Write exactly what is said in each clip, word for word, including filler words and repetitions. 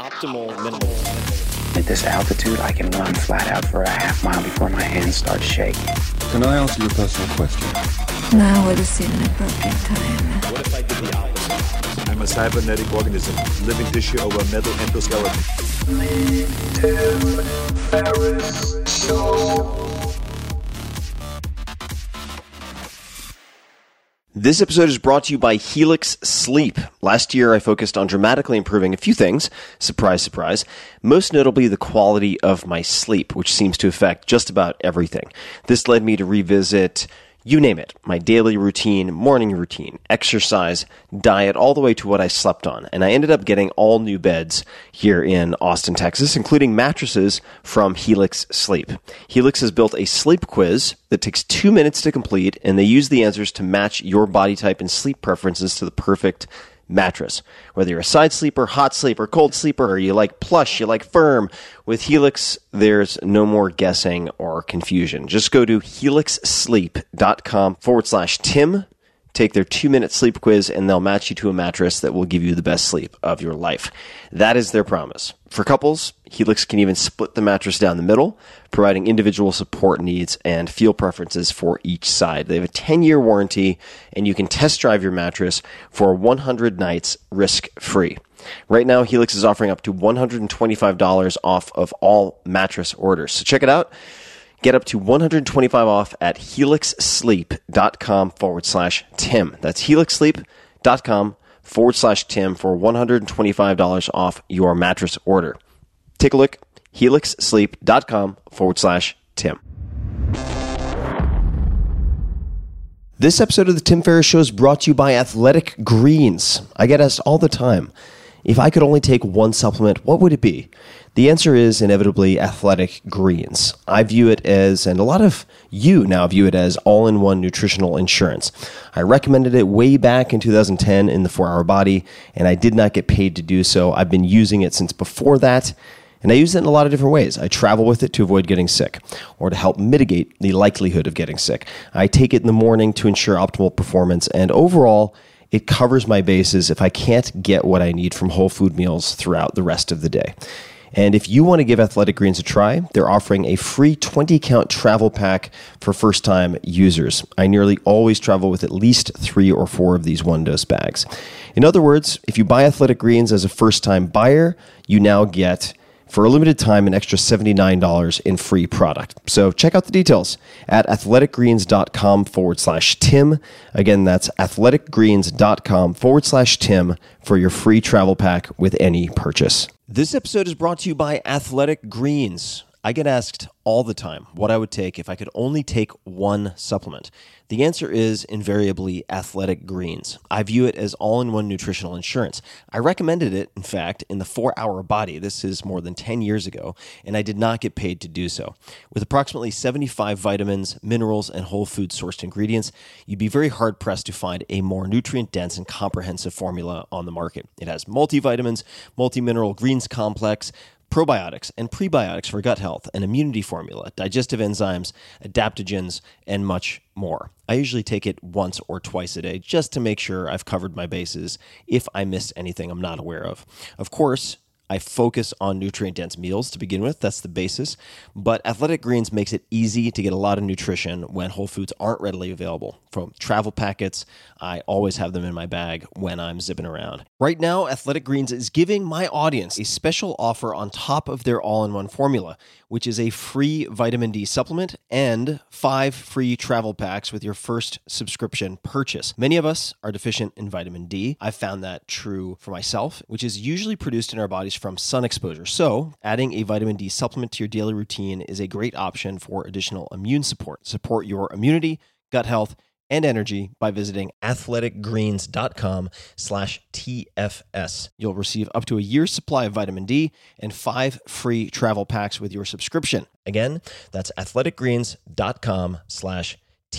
Optimal minimal. At this altitude, I can run flat out for a half mile before my hands start shaking. Can I answer your personal question? Now would seem an appropriate time. What if I did the opposite? I'm a cybernetic organism, living tissue over a metal endoskeleton. Tim Ferriss Show. This episode is brought to you by Helix Sleep. Last year, I focused on dramatically improving a few things. Surprise, surprise. Most notably, the quality of my sleep, which seems to affect just about everything. This led me to revisit, you name it, my daily routine, morning routine, exercise, diet, all the way to what I slept on. And I ended up getting all new beds here in Austin, Texas, including mattresses from Helix Sleep. Helix has built a sleep quiz that takes two minutes to complete, and they use the answers to match your body type and sleep preferences to the perfect mattress. Whether you're a side sleeper, hot sleeper, cold sleeper, or you like plush, you like firm, with Helix, there's no more guessing or confusion. Just go to helixsleep.com forward slash Tim, take their two-minute sleep quiz, and they'll match you to a mattress that will give you the best sleep of your life. That is their promise. For couples, Helix can even split the mattress down the middle, providing individual support needs and feel preferences for each side. They have a ten-year warranty, and you can test drive your mattress for one hundred nights risk-free. Right now, Helix is offering up to one hundred twenty-five dollars off of all mattress orders. So check it out. Get up to one hundred twenty-five off at helixsleep.com forward slash Tim. That's helixsleep.com forward slash Tim for one hundred twenty-five dollars off your mattress order. Take a look. helixsleep.com forward slash Tim. This episode of the Tim Ferriss Show is brought to you by Athletic Greens. I get asked all the time, if I could only take one supplement, what would it be? The answer is inevitably Athletic Greens. I view it as, and a lot of you now view it as, all-in-one nutritional insurance. I recommended it way back in two thousand ten in the four hour Body, and I did not get paid to do so. I've been using it since before that, and I use it in a lot of different ways. I travel with it to avoid getting sick, or to help mitigate the likelihood of getting sick. I take it in the morning to ensure optimal performance, and overall, it covers my bases if I can't get what I need from whole food meals throughout the rest of the day. And if you want to give Athletic Greens a try, they're offering a free twenty count travel pack for first-time users. I nearly always travel with at least three or four of these one-dose bags. In other words, if you buy Athletic Greens as a first-time buyer, you now get, for a limited time, an extra seventy-nine dollars in free product. So check out the details at athleticgreens.com forward slash Tim. Again, that's athleticgreens.com forward slash Tim for your free travel pack with any purchase. This episode is brought to you by Athletic Greens. I get asked all the time what I would take if I could only take one supplement. The answer is invariably Athletic Greens. I view it as all-in-one nutritional insurance. I recommended it, in fact, in the four hour Body. This is more than ten years ago, and I did not get paid to do so. With approximately seventy-five vitamins, minerals, and whole food-sourced ingredients, you'd be very hard-pressed to find a more nutrient-dense and comprehensive formula on the market. It has multivitamins, multi-mineral greens complex, probiotics and prebiotics for gut health, an immunity formula, digestive enzymes, adaptogens, and much more. I usually take it once or twice a day just to make sure I've covered my bases if I missed anything I'm not aware of. Of course, I focus on nutrient-dense meals to begin with. That's the basis. But Athletic Greens makes it easy to get a lot of nutrition when whole foods aren't readily available. From travel packets, I always have them in my bag when I'm zipping around. Right now, Athletic Greens is giving my audience a special offer on top of their all-in-one formula, which is a free vitamin D supplement and five free travel packs with your first subscription purchase. Many of us are deficient in vitamin D. I've found that true for myself, which is usually produced in our bodies from sun exposure. So adding a vitamin D supplement to your daily routine is a great option for additional immune support. Support your immunity, gut health, and energy by visiting athleticgreens.com slash TFS. You'll receive up to a year's supply of vitamin D and five free travel packs with your subscription. Again, that's athleticgreens.com slash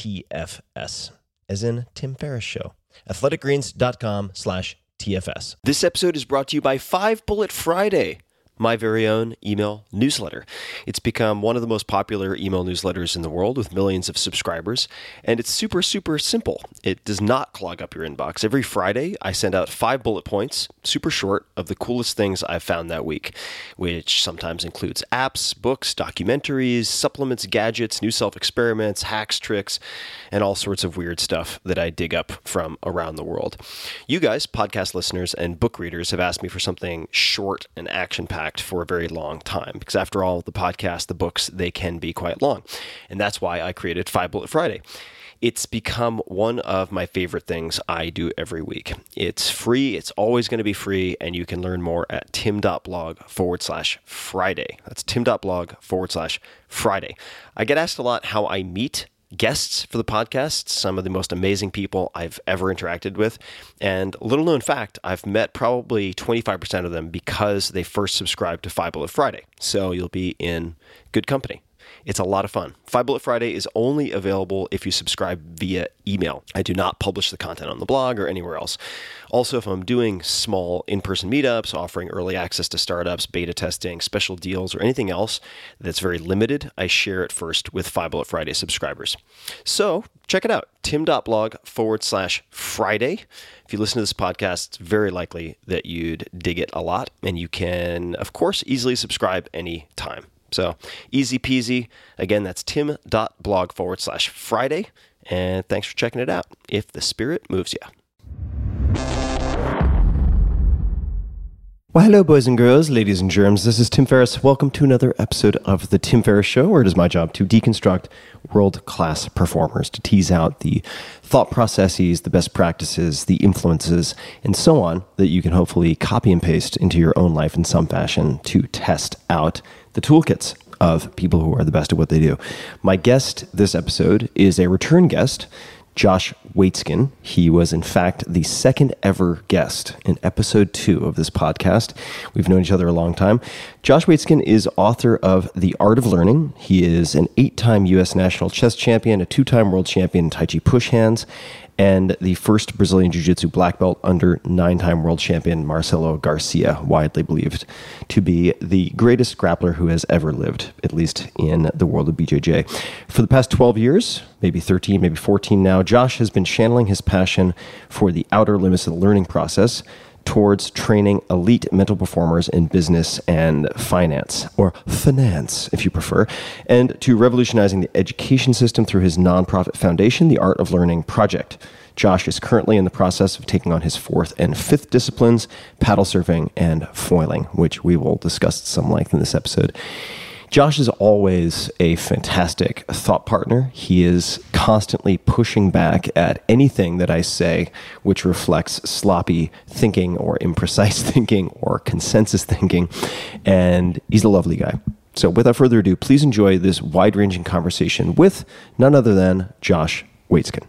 TFS, as in Tim Ferriss Show. athleticgreens.com slash TFS. This episode is brought to you by Five Bullet Friday. my very own email newsletter. It's become one of the most popular email newsletters in the world with millions of subscribers, and it's super, super simple. It does not clog up your inbox. Every Friday, I send out five bullet points, super short, of the coolest things I've found that week, which sometimes includes apps, books, documentaries, supplements, gadgets, new self-experiments, hacks, tricks, and all sorts of weird stuff that I dig up from around the world. You guys, podcast listeners and book readers, have asked me for something short and action-packed for a very long time, because after all, the podcast, the books, they can be quite long. And that's why I created Five Bullet Friday. It's become one of my favorite things I do every week. It's free. It's always going to be free. And you can learn more at tim.blog forward slash Friday. That's tim.blog forward slash Friday. I get asked a lot how I meet guests for the podcast, some of the most amazing people I've ever interacted with. And a little known fact, I've met probably twenty-five percent of them because they first subscribed to Five Bullet Friday. So you'll be in good company. It's a lot of fun. Five Bullet Friday is only available if you subscribe via email. I do not publish the content on the blog or anywhere else. Also, if I'm doing small in-person meetups, offering early access to startups, beta testing, special deals, or anything else that's very limited, I share it first with Five Bullet Friday subscribers. So check it out, tim.blog forward slash Friday. If you listen to this podcast, it's very likely that you'd dig it a lot, and you can, of course, easily subscribe anytime. So easy peasy. Again, that's tim.blog forward slash Friday. And thanks for checking it out. If the spirit moves you. Well, hello, boys and girls, ladies and germs. This is Tim Ferriss. Welcome to another episode of The Tim Ferriss Show, where it is my job to deconstruct world-class performers, to tease out the thought processes, the best practices, the influences, and so on, that you can hopefully copy and paste into your own life in some fashion to test out the toolkits of people who are the best at what they do. My guest this episode is a return guest, Josh Waitzkin. He was, in fact, the second ever guest in episode two of this podcast. We've known each other a long time. Josh Waitzkin is author of The Art of Learning. He is an eight-time U S national chess champion, a two-time world champion in Tai Chi push hands, and the first Brazilian Jiu-Jitsu black belt under nine-time world champion Marcelo Garcia, widely believed to be the greatest grappler who has ever lived, at least in the world of B J J. For the past twelve years, maybe thirteen, maybe fourteen now, Josh has been channeling his passion for the outer limits of the learning process towards training elite mental performers in business and finance, or finance, if you prefer, and to revolutionizing the education system through his nonprofit foundation, The Art of Learning Project. Josh is currently in the process of taking on his fourth and fifth disciplines, paddle surfing and foiling, which we will discuss at some length in this episode. Josh is always a fantastic thought partner. He is constantly pushing back at anything that I say which reflects sloppy thinking or imprecise thinking or consensus thinking, and he's a lovely guy. So without further ado, please enjoy this wide-ranging conversation with none other than Josh Waitzkin.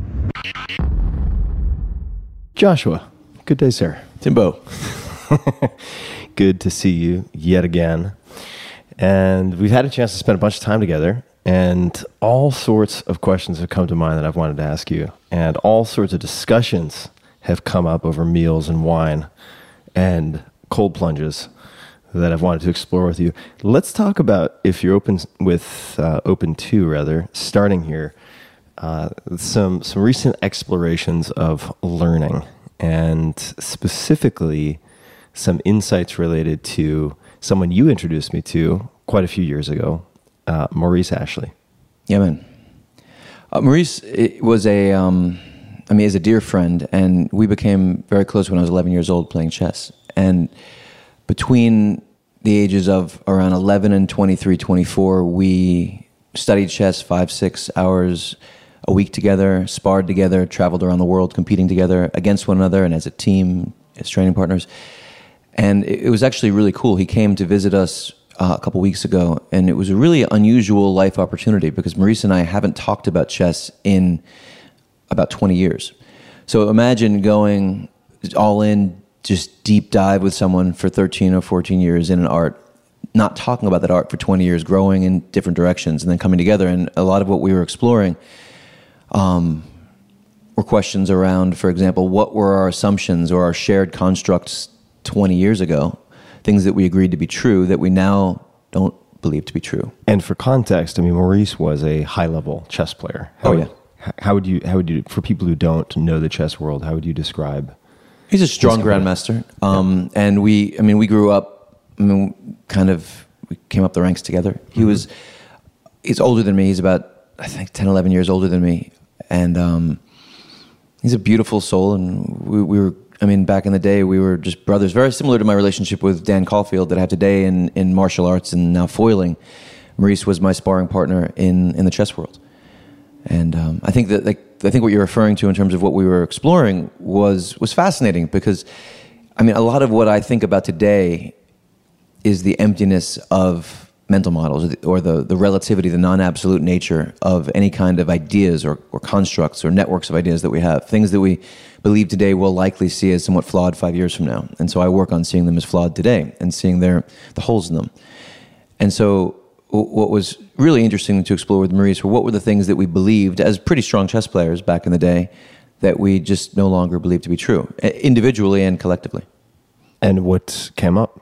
Joshua, good day, sir. Timbo. Good to see you yet again. And we've had a chance to spend a bunch of time together, and all sorts of questions have come to mind that I've wanted to ask you, and all sorts of discussions have come up over meals and wine and cold plunges that I've wanted to explore with you. Let's talk about, if you're open with uh, open to rather, starting here, uh, some some recent explorations of learning, and specifically some insights related to someone you introduced me to quite a few years ago, uh, Maurice Ashley. Yeah, man. Uh, Maurice was a, um, I mean, is a dear friend, and we became very close when I was eleven years old playing chess. And between the ages of around eleven and twenty-three, twenty-four, we studied chess five, six hours a week together, sparred together, traveled around the world competing together against one another and as a team, as training partners. And it was actually really cool. He came to visit us uh, a couple weeks ago, and it was a really unusual life opportunity because Maurice and I haven't talked about chess in about twenty years. So imagine going all in, just deep dive with someone for thirteen or fourteen years in an art, not talking about that art for twenty years, growing in different directions, and then coming together. And a lot of what we were exploring um, were questions around, for example, what were our assumptions or our shared constructs twenty years ago things that we agreed to be true that we now don't believe to be true. And for context, I mean, Maurice was a high-level chess player. How Oh, would, yeah. h- How would you? How would you? For people who don't know the chess world, how would you describe? He's a strong He's competent. grandmaster. Um, And we, I mean, we grew up, I mean, kind of, we came up the ranks together. He Mm-hmm. was, he's older than me. He's about, I think, ten, eleven years older than me. And um, he's a beautiful soul. And we, we were, I mean, back in the day, we were just brothers, very similar to my relationship with Dan Caulfield that I have today in, in martial arts and now foiling. Maurice was my sparring partner in, in the chess world. And um, I think that, like, I think what you're referring to in terms of what we were exploring was was fascinating because, I mean, a lot of what I think about today is the emptiness of mental models or the, or the, the relativity, the non-absolute nature of any kind of ideas or, or constructs or networks of ideas that we have. Things that we believe today we'll likely see as somewhat flawed five years from now. And so I work on seeing them as flawed today and seeing their the holes in them. And so what was really interesting to explore with Maurice were what were the things that we believed as pretty strong chess players back in the day that we just no longer believe to be true, individually and collectively. And what came up?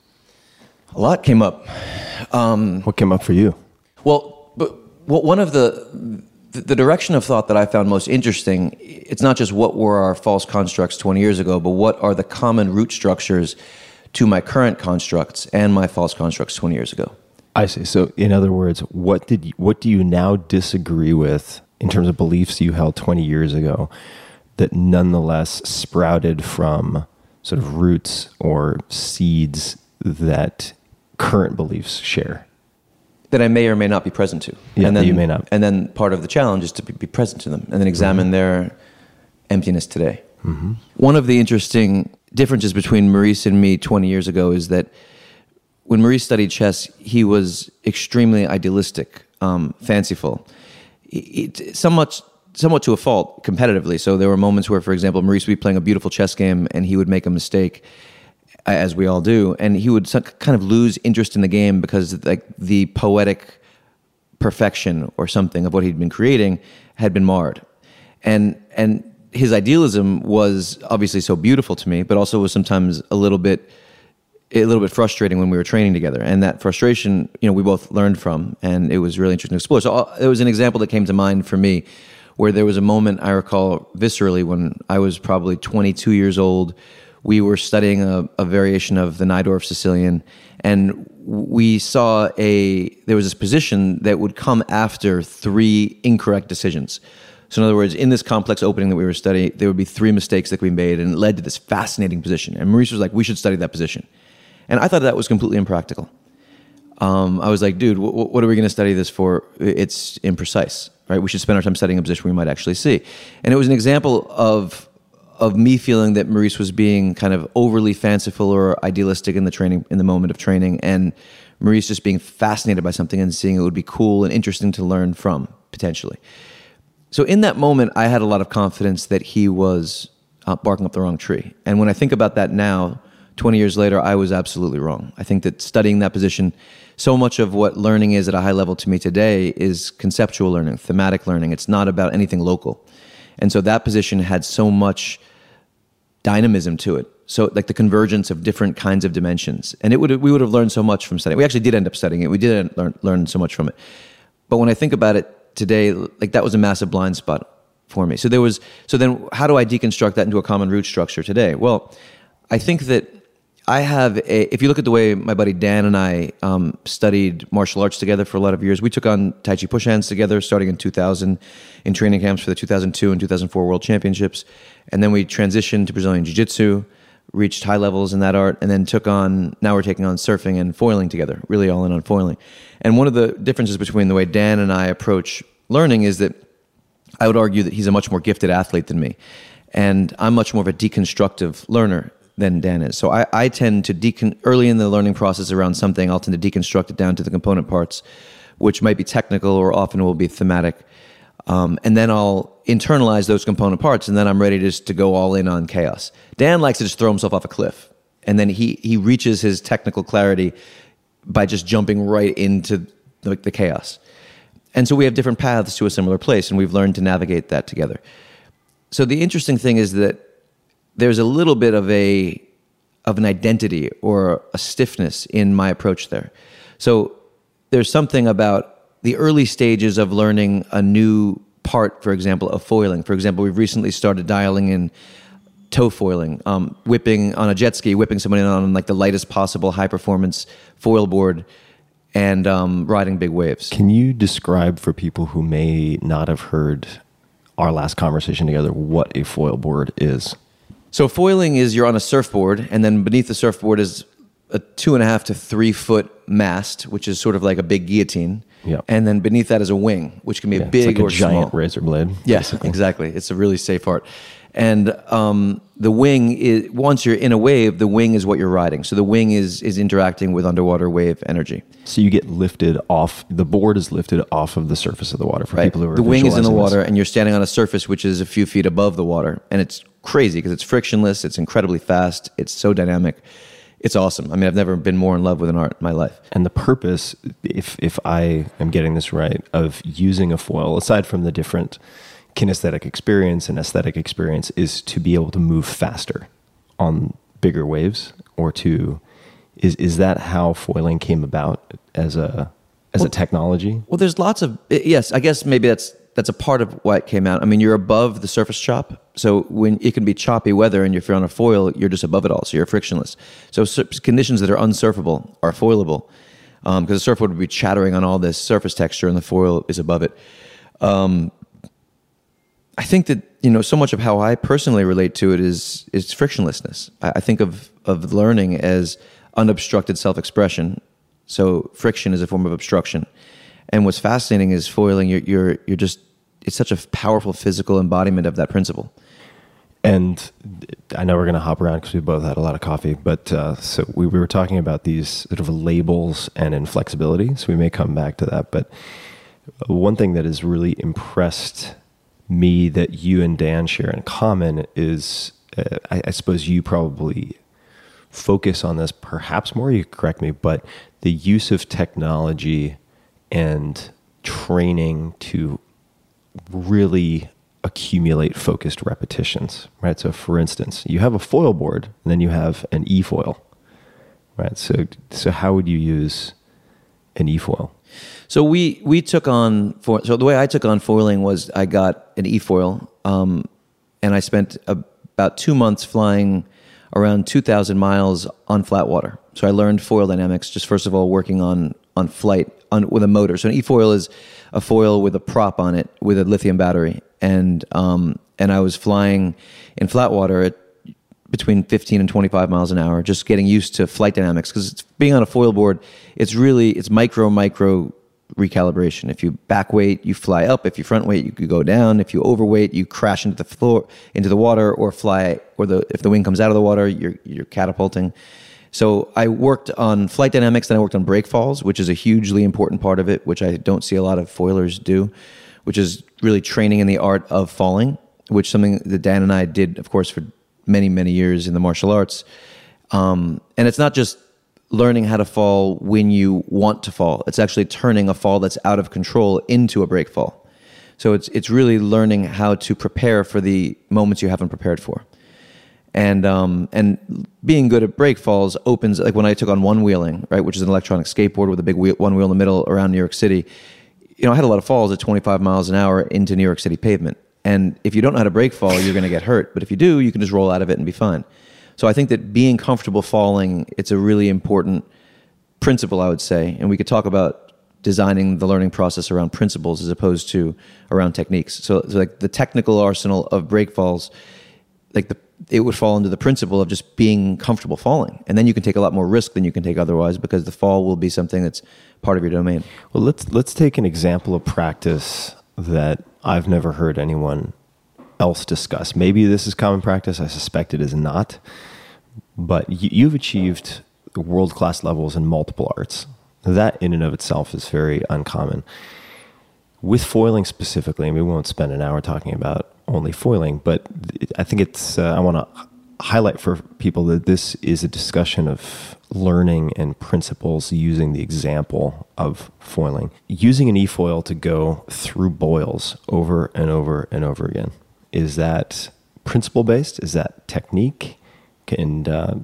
A lot came up. Um, What came up for you? well, but well, one of the, the the direction of thought that I found most interesting, it's not just what were our false constructs twenty years ago, but what are the common root structures to my current constructs and my false constructs twenty years ago. I see. So, in other words, what did you, what do you now disagree with in terms of beliefs you held twenty years ago that nonetheless sprouted from sort of roots or seeds that current beliefs share? That I may or may not be present to. Yeah, and that then, you may not. And then part of the challenge is to be, be present to them and then examine Mm-hmm. their emptiness today. Mm-hmm. One of the interesting differences between Maurice and me twenty years ago is that when Maurice studied chess, he was extremely idealistic, um, fanciful, it, it, somewhat, somewhat to a fault competitively. So there were moments where, for example, Maurice would be playing a beautiful chess game and he would make a mistake, as we all do, and he would kind of lose interest in the game because like the poetic perfection or something of what he'd been creating had been marred. And and his idealism was obviously so beautiful to me, but also was sometimes a little bit a little bit frustrating when we were training together. And that frustration, you know, we both learned from, and it was really interesting to explore. So uh, there was an example that came to mind for me where there was a moment I recall viscerally when I was probably twenty-two years old. We were studying a, a variation of the Najdorf Sicilian, and we saw a, there was this position that would come after three incorrect decisions. So in other words, in this complex opening that we were studying, there would be three mistakes that we made, and it led to this fascinating position. And Maurice was like, we should study that position. And I thought that was completely impractical. Um, I was like, dude, w- what are we going to study this for? It's imprecise, right? We should spend our time studying a position we might actually see. And it was an example of of me feeling that Maurice was being kind of overly fanciful or idealistic in the training, in the moment of training, and Maurice just being fascinated by something and seeing it would be cool and interesting to learn from, potentially. So in that moment, I had a lot of confidence that he was uh, barking up the wrong tree. And when I think about that now, twenty years later, I was absolutely wrong. I think that studying that position, so much of what learning is at a high level to me today is conceptual learning, thematic learning. It's not about anything local. And so that position had so much dynamism to it. So like the convergence of different kinds of dimensions. And it would we would have learned so much from studying. We actually did end up studying it. We did learn, learn so much from it. But when I think about it today, like that was a massive blind spot for me. So there was, so then how do I deconstruct that into a common root structure today? Well, I think that I have a, if you look at the way my buddy Dan and I um, studied martial arts together for a lot of years, we took on Tai Chi push hands together starting in two thousand in training camps for the two thousand two and two thousand four World Championships. And then we transitioned to Brazilian Jiu-Jitsu, reached high levels in that art, and then took on, now we're taking on surfing and foiling together, really all in on foiling. And one of the differences between the way Dan and I approach learning is that I would argue that he's a much more gifted athlete than me. And I'm much more of a deconstructive learner than Dan is. So I, I tend to, decon- early in the learning process around something, I'll tend to deconstruct it down to the component parts, which might be technical or often will be thematic. Um, and then I'll internalize those component parts, and then I'm ready just to go all in on chaos. Dan likes to just throw himself off a cliff, and then he he reaches his technical clarity by just jumping right into the, the chaos. And so we have different paths to a similar place, and we've learned to navigate that together. So the interesting thing is that there's a little bit of a of an identity or a stiffness in my approach there. So there's something about the early stages of learning a new part, for example, of foiling. For example, we've recently started dialing in toe foiling, um, whipping on a jet ski, whipping somebody on like the lightest possible high performance foil board and um, riding big waves. Can you describe for people who may not have heard our last conversation together what a foil board is? So foiling is you're on a surfboard, and then beneath the surfboard is a two and a half to three foot mast, which is sort of like a big guillotine. Yeah. And then beneath that is a wing, which can be Yeah, a big it's like or a giant small. razor blade. Yes, basically. exactly. It's a really safe art. And um, the wing is, once you're in a wave, the wing is what you're riding. So the wing is is interacting with underwater wave energy. So you get lifted off, the board is lifted off of the surface of the water for Right. people who are The wing is in the visualizing water, this. and you're standing on a surface which is a few feet above the water. And it's crazy because it's frictionless, it's incredibly fast, it's so dynamic. It's awesome. I mean, I've never been more in love with an art in my life. And the purpose, if if I am getting this right, of using a foil, aside from the different kinesthetic experience and aesthetic experience, is to be able to move faster on bigger waves, or to is is that how foiling came about as a as Well- a technology? Well, there's lots of yes. I guess maybe that's that's a part of why it came out. I mean, you're above the surface chop, so when it can be choppy weather, and if you're on a foil, you're just above it all, so you're frictionless. So sur- conditions that are unsurfable are foilable, because um, the surfboard would be chattering on all this surface texture, and the foil is above it. Um, I think that you know so much of how I personally relate to it is is frictionlessness. I, I think of of learning as unobstructed self-expression. So friction is a form of obstruction. And what's fascinating is foiling. You're you're you're just it's such a powerful physical embodiment of that principle. And I know we're going to hop around because we both had a lot of coffee, but uh, so we, we were talking about these sort of labels and inflexibility. So we may come back to that. But one thing that has really impressed me that you and Dan share in common is, uh, I, I suppose you probably focus on this perhaps more. You correct me, but the use of technology and training to really accumulate focused repetitions, right? So for instance, you have a foil board and then you have an e-foil, right? So, so how would you use an e-foil? So we we took on for so the way I took on foiling was I got an e-foil, um, and I spent a, about two months flying around two thousand miles on flat water. So I learned foil dynamics just first of all working on on flight on with a motor. So an e-foil is a foil with a prop on it with a lithium battery, and um, and I was flying in flat water at between fifteen and twenty-five miles an hour, just getting used to flight dynamics because being on a foil board, it's really it's micro micro recalibration. If you back weight, you fly up. If you front weight, you could go down. If you overweight, you crash into the floor, into the water, or fly, or the if the wing comes out of the water, you're you're catapulting. So I worked on flight dynamics, then I worked on break falls, which is a hugely important part of it, which I don't see a lot of foilers do, which is really training in the art of falling, which is something that Dan and I did, of course, for many, many years in the martial arts. Um, and it's not just learning how to fall when you want to fall. It's actually turning a fall that's out of control into a break fall. So it's it's really learning how to prepare for the moments you haven't prepared for. And um, and being good at break falls opens, like when I took on one wheeling, right, which is an electronic skateboard with a big wheel, one wheel in the middle around New York City. You know, I had a lot of falls at twenty-five miles an hour into New York City pavement. And if you don't know how to break fall, you're going to get hurt. But if you do, you can just roll out of it and be fine. So I think that being comfortable falling, it's a really important principle, I would say. And we could talk about designing the learning process around principles as opposed to around techniques. So, so like the technical arsenal of break falls, like the it would fall into the principle of just being comfortable falling. And then you can take a lot more risk than you can take otherwise because the fall will be something that's part of your domain. Well, let's let's take an example of practice that I've never heard anyone else discuss. Maybe this is common practice. I suspect it is not. But you, you've achieved world-class levels in multiple arts. That in and of itself is very uncommon. With foiling specifically, and we won't spend an hour talking about only foiling, but I think it's, uh, I want to highlight for people that this is a discussion of learning and principles using the example of foiling. Using an e-foil to go through boils over and over and over again. Is that principle-based? Is that technique? And uh,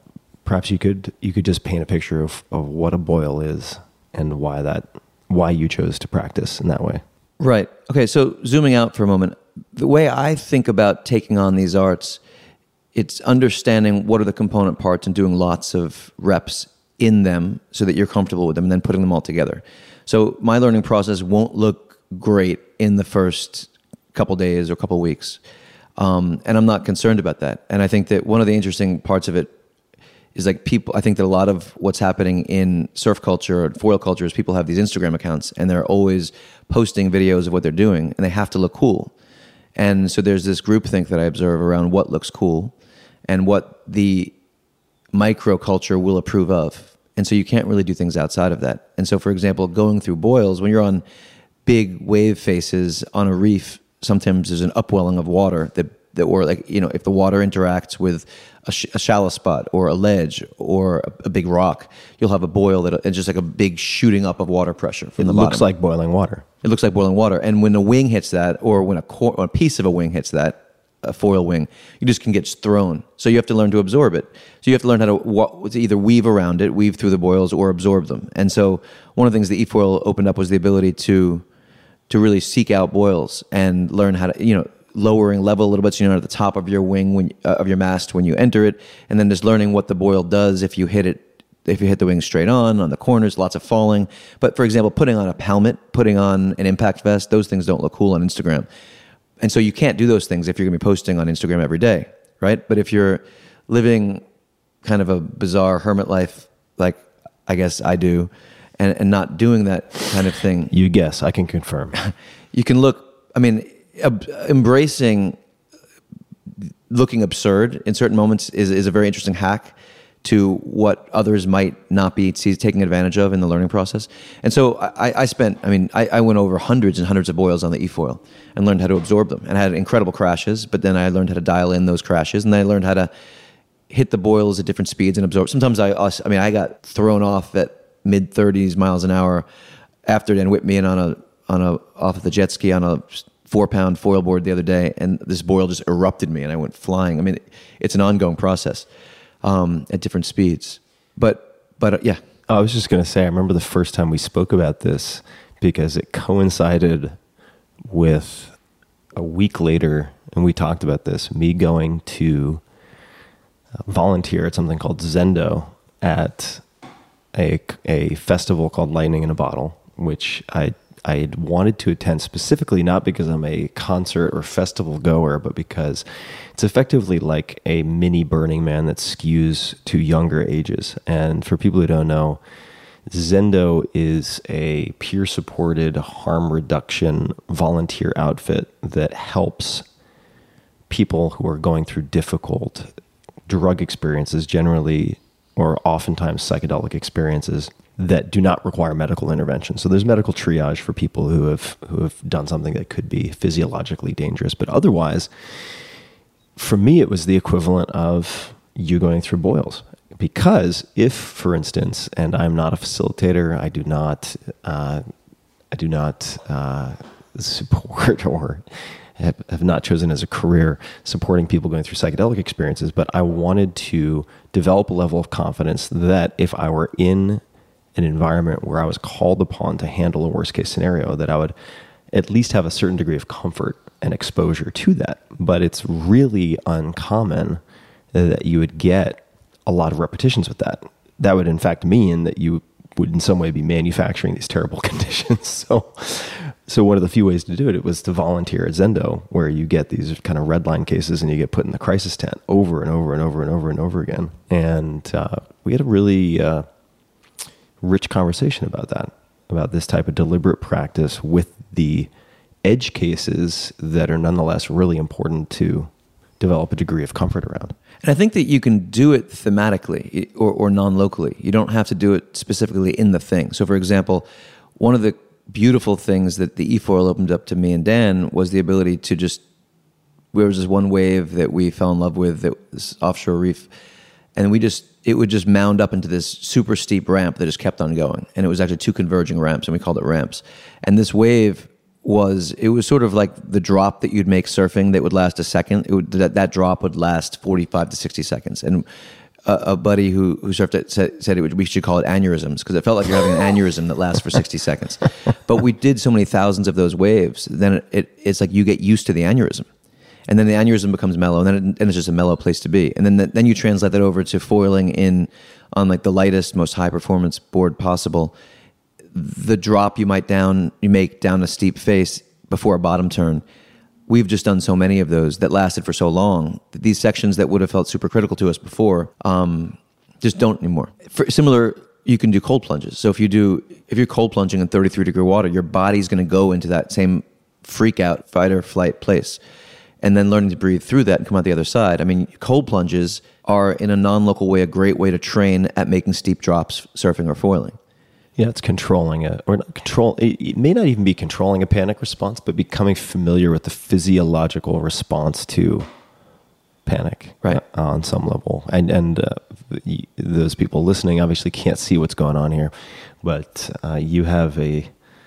perhaps you could you could just paint a picture of, of what a boil is and why that why you chose to practice in that way. Right. Okay, so zooming out for a moment, the way I think about taking on these arts, it's understanding what are the component parts and doing lots of reps in them so that you're comfortable with them and then putting them all together. So my learning process won't look great in the first couple days or couple weeks. Um, and I'm not concerned about that. And I think that one of the interesting parts of it is like people, I think that a lot of what's happening in surf culture or foil culture is people have these Instagram accounts and they're always posting videos of what they're doing and they have to look cool. And so there's this groupthink that I observe around what looks cool and what the microculture will approve of. And so you can't really do things outside of that. And so, for example, going through boils, when you're on big wave faces on a reef, sometimes there's an upwelling of water that, that or like, you know, if the water interacts with a, sh- a shallow spot or a ledge or a, a big rock, you'll have a boil that it's just like a big shooting up of water pressure from it the bottom. It looks like boiling water. It looks like boiling water. And when a wing hits that, or when a, cor- or a piece of a wing hits that, a foil wing, you just can get thrown. So you have to learn to absorb it. So you have to learn how to, wa- to either weave around it, weave through the boils, or absorb them. And so one of the things the eFoil opened up was the ability to to really seek out boils and learn how to, you know, lowering level a little bit so you're not at the top of your wing, when uh, of your mast when you enter it, and then just learning what the boil does if you hit it, if you hit the wing straight on, on the corners, lots of falling. But for example, putting on a helmet, putting on an impact vest, those things don't look cool on Instagram. And so you can't do those things if you're going to be posting on Instagram every day, right? But if you're living kind of a bizarre hermit life, like I guess I do, and, and not doing that kind of thing. You guess, I can confirm. You can look, I mean, ab- embracing looking absurd in certain moments is, is a very interesting hack to what others might not be see, taking advantage of in the learning process. And so I, I spent, I mean, I, I went over hundreds and hundreds of boils on the eFoil and learned how to absorb them and had incredible crashes, but then I learned how to dial in those crashes and then I learned how to hit the boils at different speeds and absorb. Sometimes I, I mean, I got thrown off at mid thirties miles an hour after Dan whipped me in on a, on a, off of the jet ski on a four pound foil board the other day. And this boil just erupted me and I went flying. I mean, it's an ongoing process. Um, at different speeds, but but uh, yeah. I was just going to say, I remember the first time we spoke about this because it coincided with a week later, and we talked about this, me going to volunteer at something called Zendo at a, a festival called Lightning in a Bottle, which I I had wanted to attend specifically not because I'm a concert or festival goer, but because it's effectively like a mini Burning Man that skews to younger ages. And for people who don't know, Zendo is a peer-supported harm reduction volunteer outfit that helps people who are going through difficult drug experiences, generally or oftentimes psychedelic experiences, that do not require medical intervention. So there's medical triage for people who have who have done something that could be physiologically dangerous. But otherwise, for me, it was the equivalent of you going through boils. Because if, for instance, and I'm not a facilitator, I do not, uh, I do not uh, support or have, have not chosen as a career supporting people going through psychedelic experiences, but I wanted to develop a level of confidence that if I were in an environment where I was called upon to handle a worst case scenario, that I would at least have a certain degree of comfort and exposure to that. But it's really uncommon that you would get a lot of repetitions with that. That would in fact mean that you would in some way be manufacturing these terrible conditions. So, so one of the few ways to do it, it was to volunteer at Zendo, where you get these kind of red line cases and you get put in the crisis tent over and over and over and over and over again. And uh, we had a really uh, rich conversation about that, about this type of deliberate practice with the edge cases that are nonetheless really important to develop a degree of comfort around. And I think that you can do it thematically or, or non-locally. You don't have to do it specifically in the thing. So for example, one of the beautiful things that the eFoil opened up to me and Dan was the ability to just, there was this one wave that we fell in love with, that this offshore reef, and we just, it would just mound up into this super steep ramp that just kept on going. And it was actually two converging ramps, and we called it ramps. And this wave was, it was sort of like the drop that you'd make surfing that would last a second. It would, that, that drop would last forty-five to sixty seconds. And a, a buddy who who surfed it said, said it would, we should call it aneurysms because it felt like you're having an aneurysm that lasts for sixty seconds. But we did so many thousands of those waves, then it, it it's like you get used to the aneurysm. And then the aneurysm becomes mellow, and then, it, and it's just a mellow place to be. And then the, then you translate that over to foiling in on like the lightest, most high performance board possible. The drop you might down you make down a steep face before a bottom turn. We've just done so many of those that lasted for so long. These sections that would have felt super critical to us before um, just don't anymore. For similar, you can do cold plunges. So if you do, if you're cold plunging in thirty-three degree water, your body's going to go into that same freak out, fight or flight place. And then learning to breathe through that and come out the other side. I mean, cold plunges are, in a non-local way, a great way to train at making steep drops, surfing or foiling. Yeah, it's controlling it, or not control. It, it may not even be controlling a panic response, but becoming familiar with the physiological response to panic, right, uh, on some level. And and uh, the, those people listening obviously can't see what's going on here, but uh, you have a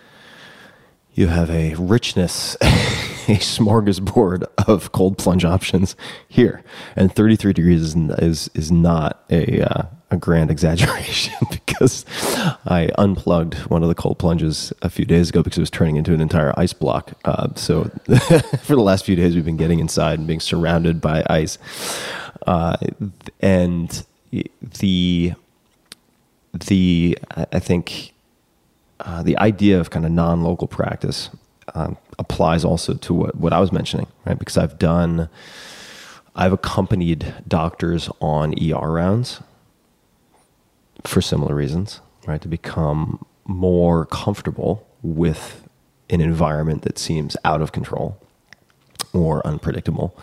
you have a richness. A smorgasbord of cold plunge options here, and thirty-three degrees is is, is not a uh, a grand exaggeration because I unplugged one of the cold plunges a few days ago because it was turning into an entire ice block. Uh, so for the last few days, we've been getting inside and being surrounded by ice, uh, and the the I think uh, the idea of kind of non-local practice. Um, applies also to what, what I was mentioning, right? Because I've done, I've accompanied doctors on E R rounds for similar reasons, right? To become more comfortable with an environment that seems out of control or unpredictable.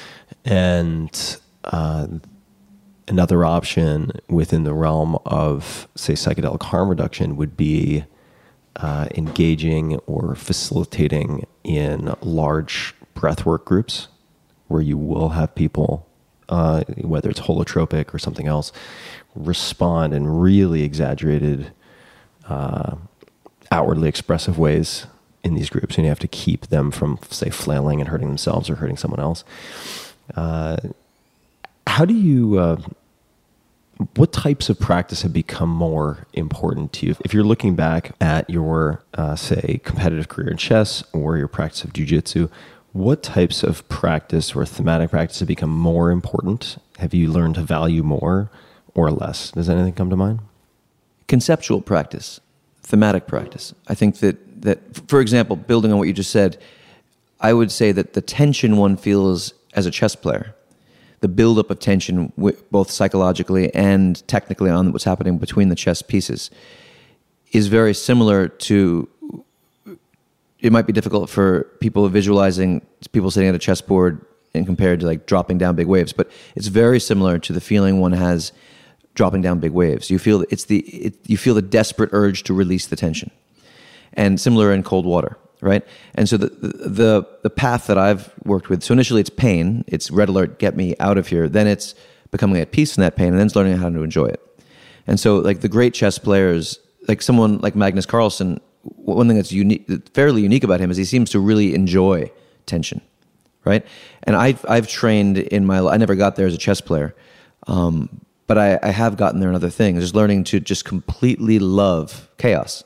And uh, another option within the realm of, say, psychedelic harm reduction would be Uh, engaging or facilitating in large breathwork groups where you will have people, uh, whether it's holotropic or something else, respond in really exaggerated, uh, outwardly expressive ways in these groups. And you have to keep them from, say, flailing and hurting themselves or hurting someone else. Uh, how do you... Uh, What types of practice have become more important to you? If you're looking back at your, uh, say, competitive career in chess or your practice of jiu-jitsu, what types of practice or thematic practice have become more important? Have you learned to value more or less? Does anything come to mind? Conceptual practice, thematic practice. I think that, that, for example, building on what you just said, I would say that the tension one feels as a chess player, the buildup of tension, both psychologically and technically on what's happening between the chess pieces, is very similar to, it might be difficult for people visualizing people sitting at a chessboard and compared to like dropping down big waves, but it's very similar to the feeling one has dropping down big waves. You feel it's the, it, you feel the desperate urge to release the tension. And similar in cold water. Right? And so the, the the path that I've worked with, so initially it's pain, it's red alert, get me out of here. Then it's becoming at peace in that pain, and then it's learning how to enjoy it. And so like the great chess players, like someone like Magnus Carlsen, one thing that's unique, fairly unique about him is he seems to really enjoy tension, right? And I've, I've trained in my, I never got there as a chess player, um, but I, I have gotten there in other things, just learning to just completely love chaos.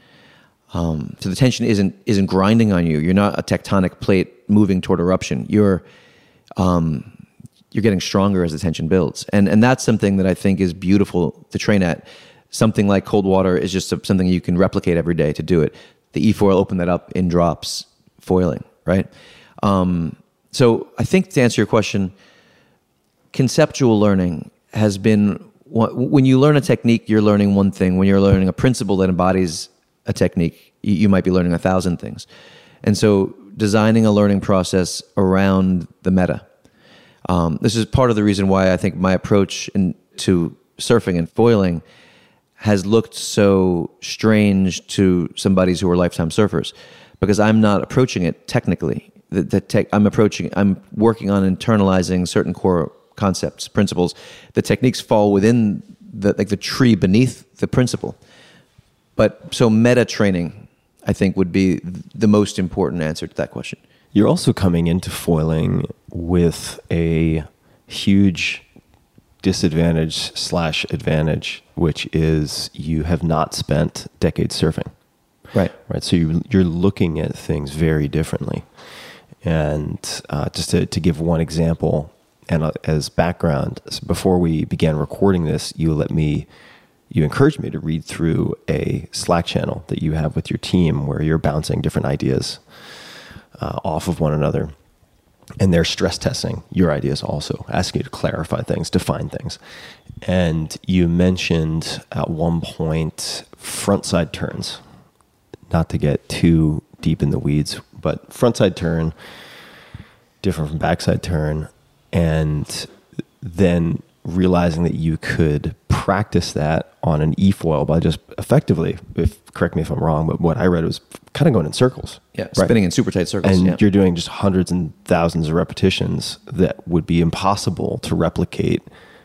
Um, so the tension isn't isn't grinding on you. You're not a tectonic plate moving toward eruption. You're um, you're getting stronger as the tension builds, and and that's something that I think is beautiful to train at. Something like cold water is just something you can replicate every day to do it. The E-foil opened that up in drops, foiling, right? Um, so I think to answer your question, conceptual learning has been when you learn a technique, you're learning one thing. When you're learning a principle that embodies a technique, you, you might be learning a thousand things. And so designing a learning process around the meta. Um, this is part of the reason why I think my approach in, to surfing and foiling has looked so strange to somebody who are lifetime surfers, because I'm not approaching it technically. The, the tech, I'm approaching, I'm working on internalizing certain core concepts, principles. The techniques fall within the like the tree beneath the principle. But so meta training, I think, would be the most important answer to that question. You're also coming into foiling with a huge disadvantage slash advantage, which is you have not spent decades surfing. Right. Right. So you, you're looking at things very differently. And uh, just to, to give one example, and uh, as background, before we began recording this, you let me, you encouraged me to read through a Slack channel that you have with your team where you're bouncing different ideas uh, off of one another. And they're stress testing your ideas also, asking you to clarify things, define things. And you mentioned at one point frontside turns, not to get too deep in the weeds, but frontside turn, different from backside turn, and then realizing that you could practice that on an e-foil by just effectively, if correct me if I'm wrong, but what I read was kind of going in circles. Yeah, spinning right? in super tight circles. And yeah. you're doing just hundreds and thousands of repetitions that would be impossible to replicate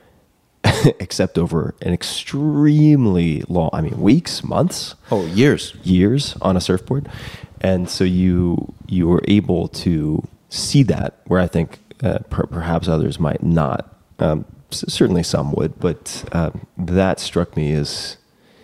except over an extremely long, I mean, weeks, months. Oh, years. Years on a surfboard. And so you you were able to see that where I think uh, per, perhaps others might not. Um, certainly some would, but um, that struck me as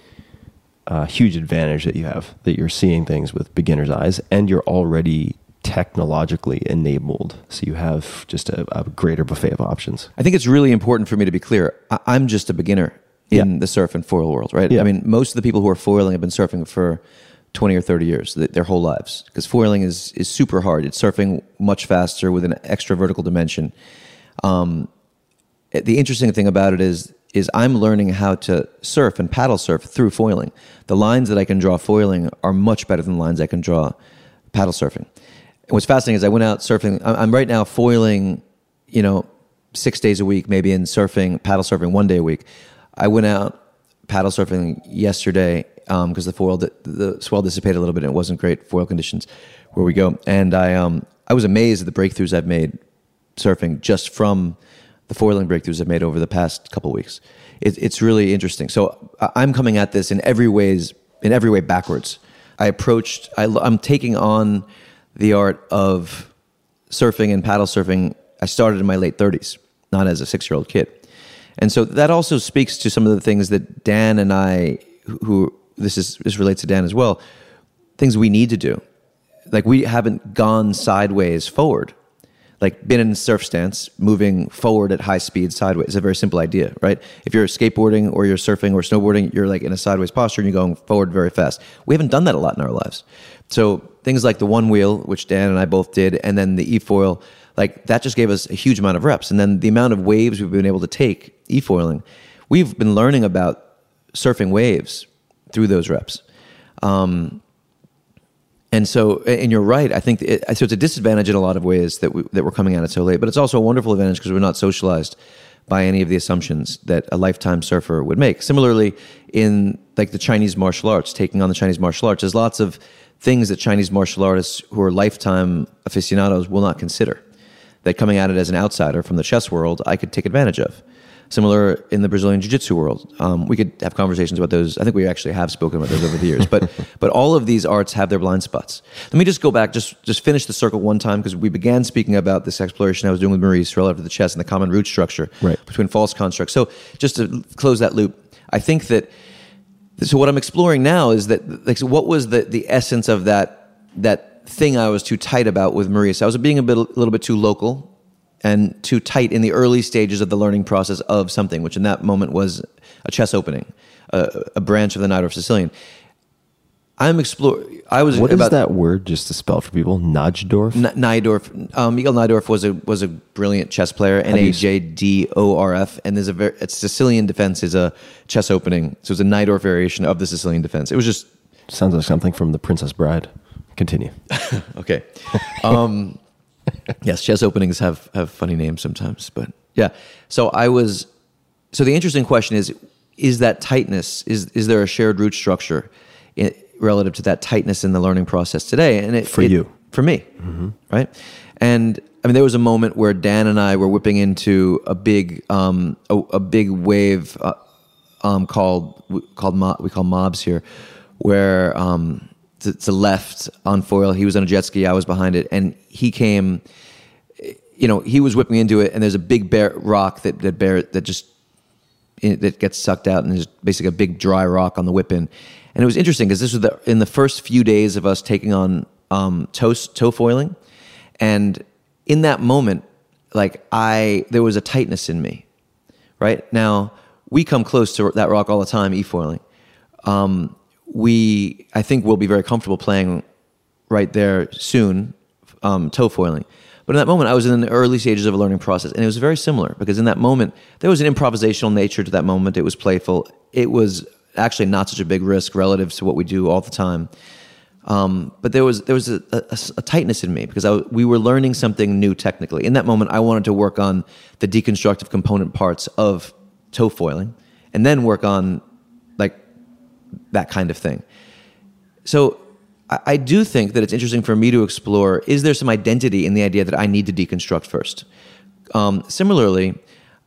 a huge advantage that you have, that you're seeing things with beginner's eyes and you're already technologically enabled. So you have just a, a greater buffet of options. I think it's really important for me to be clear. I, I'm just a beginner in yeah. the surf and foil world, right? Yeah. I mean, most of the people who are foiling have been surfing for twenty or thirty years, their whole lives, because foiling is, is super hard. It's surfing much faster with an extra vertical dimension. Um, the interesting thing about it is, is I'm learning how to surf and paddle surf through foiling. The lines that I can draw foiling are much better than the lines I can draw paddle surfing. And what's fascinating is I went out surfing. I'm right now foiling, you know, six days a week, maybe, and surfing, paddle surfing one day a week. I went out paddle surfing yesterday because um, the foil, the, the swell dissipated a little bit and it wasn't great foil conditions where we go. And I, um, I was amazed at the breakthroughs I've made surfing just from the foiling breakthroughs I've made over the past couple of weeks. It, it's really interesting. So I'm coming at this in every ways, in every way backwards. I approached, I, I'm taking on the art of surfing and paddle surfing. I started in my late thirties, not as a six-year-old kid. And so that also speaks to some of the things that Dan and I, who this is this relates to Dan as well, things we need to do. Like we haven't gone sideways forward. Like been in surf stance, moving forward at high speed sideways. It's a very simple idea, right? If you're skateboarding or you're surfing or snowboarding, you're like in a sideways posture and you're going forward very fast. We haven't done that a lot in our lives. So things like the one wheel, which Dan and I both did, and then the e-foil, like that just gave us a huge amount of reps. And then the amount of waves we've been able to take e-foiling, we've been learning about surfing waves through those reps. Um, And so, and you're right. I think it, so. It's a disadvantage in a lot of ways that we, that we're coming at it so late, but it's also a wonderful advantage because we're not socialized by any of the assumptions that a lifetime surfer would make. Similarly, in like the Chinese martial arts, taking on the Chinese martial arts, there's lots of things that Chinese martial artists who are lifetime aficionados will not consider. That coming at it as an outsider from the chess world, I could take advantage of. Similar in the Brazilian Jiu-Jitsu world. Um, we could have conversations about those. I think we actually have spoken about those over the years. But but all of these arts have their blind spots. Let me just go back, just just finish the circle one time, because we began speaking about this exploration I was doing with Maurice relative to the chess and the common root structure right. between false constructs. So just to close that loop, I think that, so what I'm exploring now is that, like, so what was the, the essence of that that thing I was too tight about with Maurice? I was being a bit, a little bit too local and too tight in the early stages of the learning process of something, which in that moment was a chess opening, a, a branch of the Najdorf Sicilian. I'm exploring. I was. What about, is that word? Just to spell for people, Najdorf. N- Najdorf. Um, Miguel Najdorf was a was a brilliant chess player. N A J D O R F, and there's a very it's Sicilian defense is a chess opening, so it's a Najdorf variation of the Sicilian defense. It was just sounds like something from The Princess Bride. Continue. Okay. Um, yes, chess openings have, have funny names sometimes, but yeah. So I was, so the interesting question is, is that tightness, is is there a shared root structure in, relative to that tightness in the learning process today? And it, For it, you. For me, mm-hmm. right? And I mean, there was a moment where Dan and I were whipping into a big, um, a, a big wave uh, um, called, called mo- we call mobs here, where, um, To, to left on foil. He was on a jet ski. I was behind it, and he came. You know, he was whipping into it, and there's a big bear rock that that bear that just in, that gets sucked out, and there's basically a big dry rock on the whip in. And it was interesting because this was the, in the first few days of us taking on um, toe, toe foiling. And in that moment, like I, there was a tightness in me, right? Now, we come close to that rock all the time, e-foiling. Um, we, I think we'll be very comfortable playing right there soon, um, toe foiling. But in that moment, I was in the early stages of a learning process, and it was very similar because in that moment, there was an improvisational nature to that moment. It was playful. It was actually not such a big risk relative to what we do all the time. Um, but there was there was a, a, a tightness in me because I, we were learning something new technically. In that moment, I wanted to work on the deconstructive component parts of toe foiling, and then work on like that kind of thing. So I, I do think that it's interesting for me to explore, is there some identity in the idea that I need to deconstruct first? Um, similarly,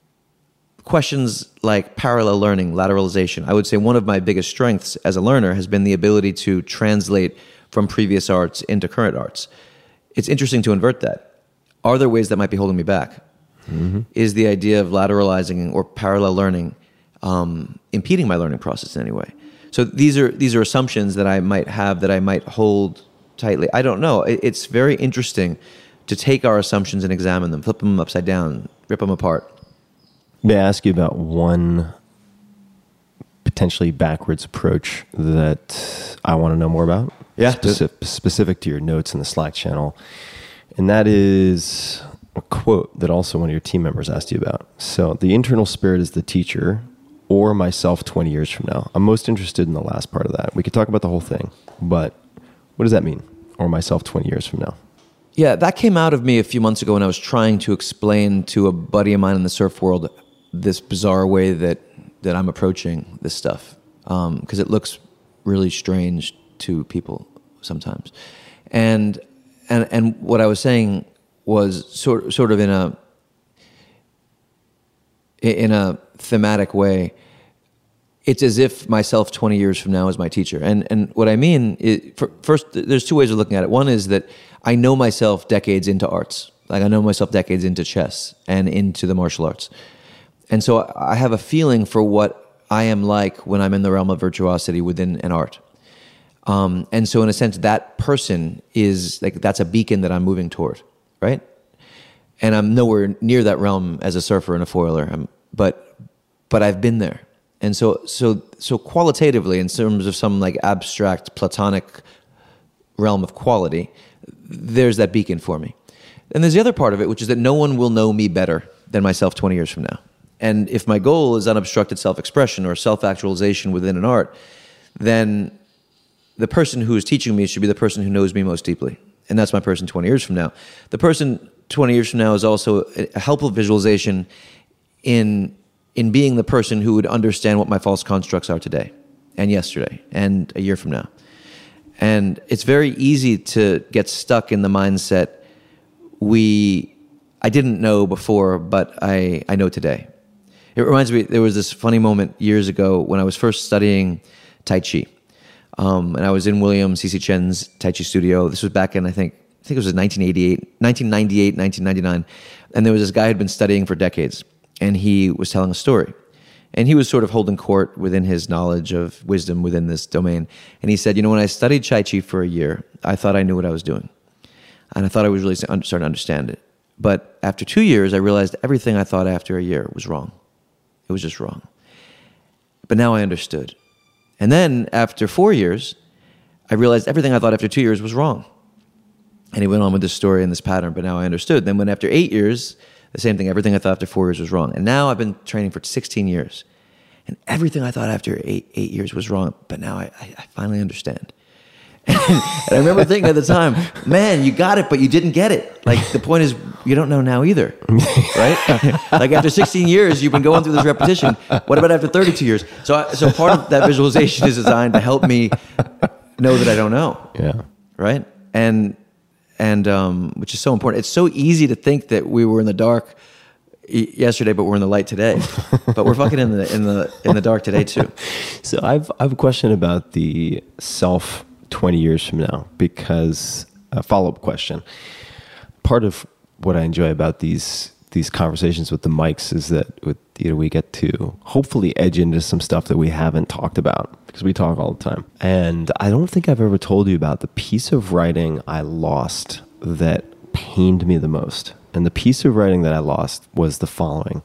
questions like parallel learning, lateralization, I would say one of my biggest strengths as a learner has been the ability to translate from previous arts into current arts. It's interesting to invert that. Are there ways that might be holding me back? Mm-hmm. Is the idea of lateralizing or parallel learning um, impeding my learning process in any way? So these are these are assumptions that I might have that I might hold tightly. I don't know. It, it's very interesting to take our assumptions and examine them, flip them upside down, rip them apart. May I ask you about one potentially backwards approach that I want to know more about? Yeah. Specific, specific to your notes in the Slack channel. And that is a quote that also one of your team members asked you about. So the internal spirit is the teacher, or myself twenty years from now. I'm most interested in the last part of that. We could talk about the whole thing, but what does that mean? Or myself twenty years from now? Yeah, that came out of me a few months ago when I was trying to explain to a buddy of mine in the surf world this bizarre way that, that I'm approaching this stuff. Um, 'cause it looks really strange to people sometimes. And, and, and what I was saying was sort, sort of in a, in a thematic way. It's as if myself twenty years from now is my teacher. And and what I mean is, for, first, there's two ways of looking at it. One is that I know myself decades into arts. Like I know myself decades into chess and into the martial arts. And so I have a feeling for what I am like when I'm in the realm of virtuosity within an art. Um, and so in a sense, that person is like, that's a beacon that I'm moving toward, right? And I'm nowhere near that realm as a surfer and a foiler, I'm, but but I've been there. And so, so, so qualitatively, in terms of some like abstract platonic realm of quality, there's that beacon for me. And there's the other part of it, which is that no one will know me better than myself twenty years from now. And if my goal is unobstructed self-expression or self-actualization within an art, then the person who is teaching me should be the person who knows me most deeply. And that's my person twenty years from now. The person twenty years from now is also a helpful visualization in in being the person who would understand what my false constructs are today and yesterday and a year from now. And it's very easy to get stuck in the mindset we I didn't know before, but I, I know today. It reminds me, there was this funny moment years ago when I was first studying Tai Chi. Um, and I was in William C C Chen's Tai Chi studio. This was back in, I think, I think it was nineteen eighty-eight, nineteen ninety-eight, nineteen ninety-nine. And there was this guy who had been studying for decades. And he was telling a story. And he was sort of holding court within his knowledge of wisdom within this domain. And he said, you know, when I studied Tai Chi for a year, I thought I knew what I was doing. And I thought I was really starting to understand it. But after two years, I realized everything I thought after a year was wrong. It was just wrong. But now I understood. And then after four years, I realized everything I thought after two years was wrong. And he went on with this story and this pattern, but now I understood. Then when after eight years, the same thing, everything I thought after four years was wrong. And now I've been training for sixteen years. And everything I thought after eight, eight years was wrong. But now I, I, I finally understand. And, and I remember thinking at the time, man, you got it, but you didn't get it. Like, the point is, you don't know now either, right? Like, after sixteen years, you've been going through this repetition. What about after thirty-two years? So, I, so part of that visualization is designed to help me know that I don't know. Yeah. Right? And, and um, which is so important. It's so easy to think that we were in the dark yesterday, but we're in the light today. But we're fucking in the in the in the dark today too. So I've I have a question about the self twenty years from now, because a follow-up question. Part of what I enjoy about these these conversations with the mics is that with Thea, we get to hopefully edge into some stuff that we haven't talked about because we talk all the time. And I don't think I've ever told you about the piece of writing I lost that pained me the most. And the piece of writing that I lost was the following.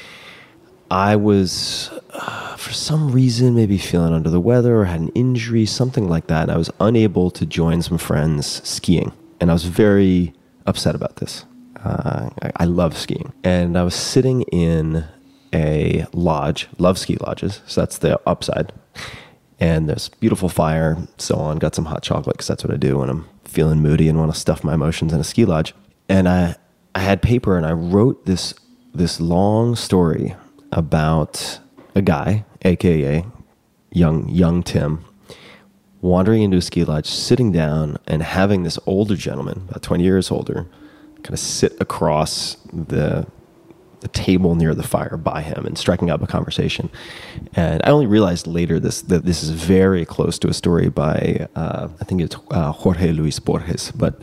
I was, uh, for some reason, maybe feeling under the weather or had an injury, something like that. And I was unable to join some friends skiing. And I was very upset about this. Uh, I, I love skiing. And I was sitting in a lodge, love ski lodges, so that's the upside. And there's beautiful fire, so on. Got some hot chocolate because that's what I do when I'm feeling moody and want to stuff my emotions in a ski lodge. And I, I had paper and I wrote this this long story about a guy, aka young young Tim, wandering into a ski lodge, sitting down, and having this older gentleman, about twenty years older, kind of sit across the the table near the fire by him and striking up a conversation. And I only realized later this that this is very close to a story by, uh, I think it's uh, Jorge Luis Borges, but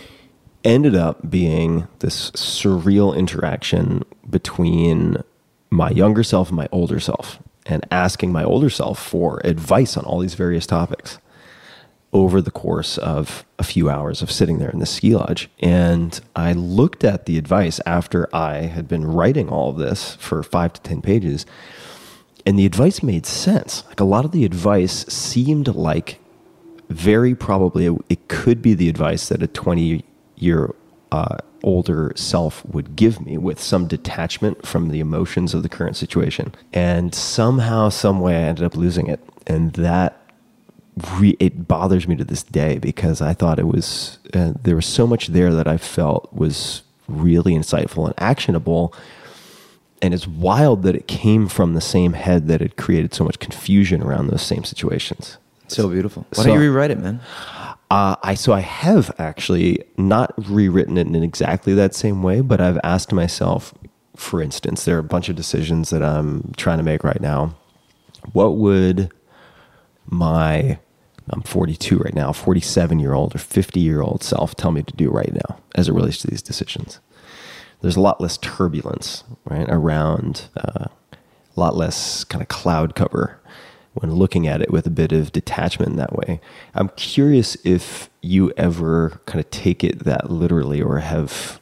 ended up being this surreal interaction between my younger self and my older self, and asking my older self for advice on all these various topics over the course of a few hours of sitting there in the ski lodge. And I looked at the advice after I had been writing all of this for five to ten pages, and the advice made sense. Like, a lot of the advice seemed like very probably it, it could be the advice that a twenty-year uh, older self would give me, with some detachment from the emotions of the current situation. And somehow, some way, I ended up losing it. And that Re- it bothers me to this day, because I thought it was uh, there was so much there that I felt was really insightful and actionable, and it's wild that it came from the same head that had created so much confusion around those same situations. So beautiful. Why so, don't you rewrite it, man? Uh, I so I have actually not rewritten it in exactly that same way, but I've asked myself, for instance, there are a bunch of decisions that I'm trying to make right now. What would my I'm forty-two right now, forty-seven-year-old or fifty-year-old self tell me to do right now as it relates to these decisions? There's a lot less turbulence, right, around, uh, a lot less kind of cloud cover when looking at it with a bit of detachment in that way. I'm curious if you ever kind of take it that literally, or have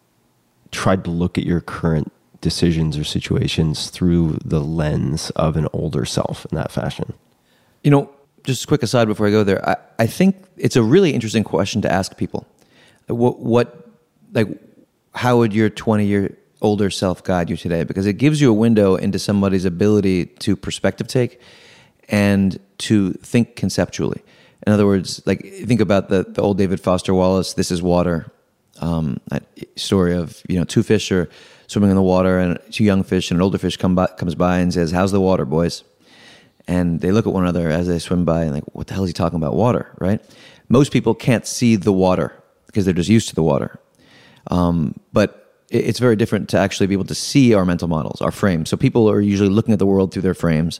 tried to look at your current decisions or situations through the lens of an older self in that fashion. You know, just a quick aside before I go there, I, I think it's a really interesting question to ask people. What, what, like, how would your twenty-year older self guide you today? Because it gives you a window into somebody's ability to perspective take and to think conceptually. In other words, like, think about the, the old David Foster Wallace, This Is Water, um, that story of, you know, two fish are swimming in the water, and two young fish and an older fish come by, comes by and says, "How's the water, boys?" And they look at one another as they swim by and like, what the hell is he talking about? Water, right? Most people can't see the water because they're just used to the water. Um, but it's very different to actually be able to see our mental models, our frames. So people are usually looking at the world through their frames.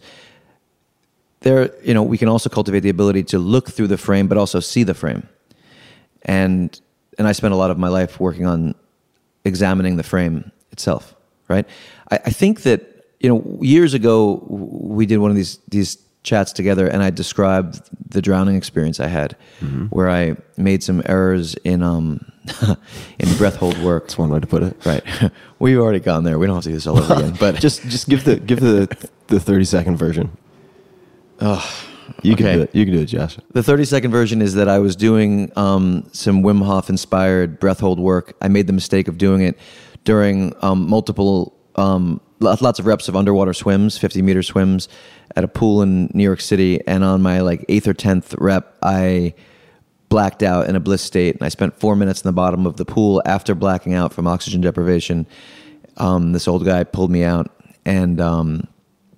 There, you know, we can also cultivate the ability to look through the frame, but also see the frame. And and I spent a lot of my life working on examining the frame itself, right? I, I think that, you know, years ago, we did one of these these chats together, and I described the drowning experience I had, mm-hmm. where I made some errors in um in breath hold work. That's one way to put it. Right. We've already gone there. We don't have to do this all over again. But just just give the give the the thirty second version. Oh, you okay. can do it. You can do it, Josh. The thirty second version is that I was doing um, some Wim Hof inspired breath hold work. I made the mistake of doing it during um, multiple. Um, Lots of reps of underwater swims, fifty meter swims at a pool in New York City. And on my like eighth or tenth rep, I blacked out in a bliss state. And I spent four minutes in the bottom of the pool after blacking out from oxygen deprivation. Um, this old guy pulled me out, and um,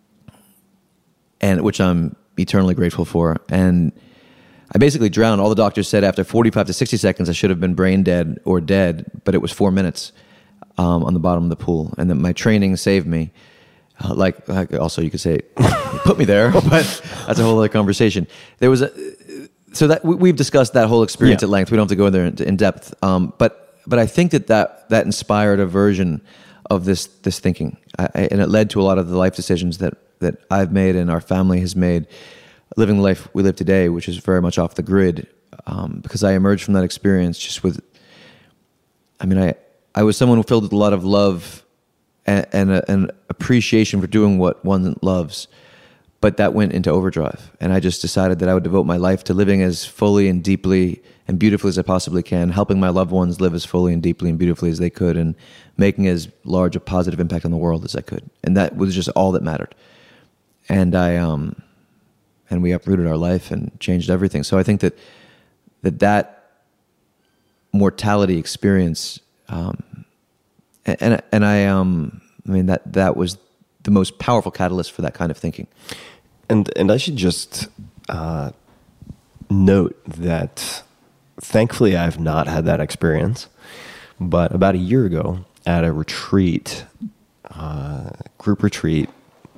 and which I'm eternally grateful for. And I basically drowned. All the doctors said after forty-five to sixty seconds, I should have been brain dead or dead, but it was four minutes. Um, on the bottom of the pool, and that my training saved me. Uh, like, like, also you could say, put me there, but that's a whole other conversation. There was a, so that we, we've discussed that whole experience yeah. at length. We don't have to go in there in, in depth. Um, but but I think that, that that inspired a version of this this thinking, I, I, and it led to a lot of the life decisions that that I've made and our family has made, living the life we live today, which is very much off the grid. Um, because I emerged from that experience just with, I mean, I I was someone who filled with a lot of love and and, a, and appreciation for doing what one loves. But that went into overdrive, and I just decided that I would devote my life to living as fully and deeply and beautifully as I possibly can, helping my loved ones live as fully and deeply and beautifully as they could, and making as large a positive impact on the world as I could. And that was just all that mattered. And I, um, and we uprooted our life and changed everything. So I think that that that mortality experience, um, and and I, um, I mean that that was the most powerful catalyst for that kind of thinking. And and I should just uh, note that thankfully I've not had that experience, but about a year ago at a retreat, uh, group retreat,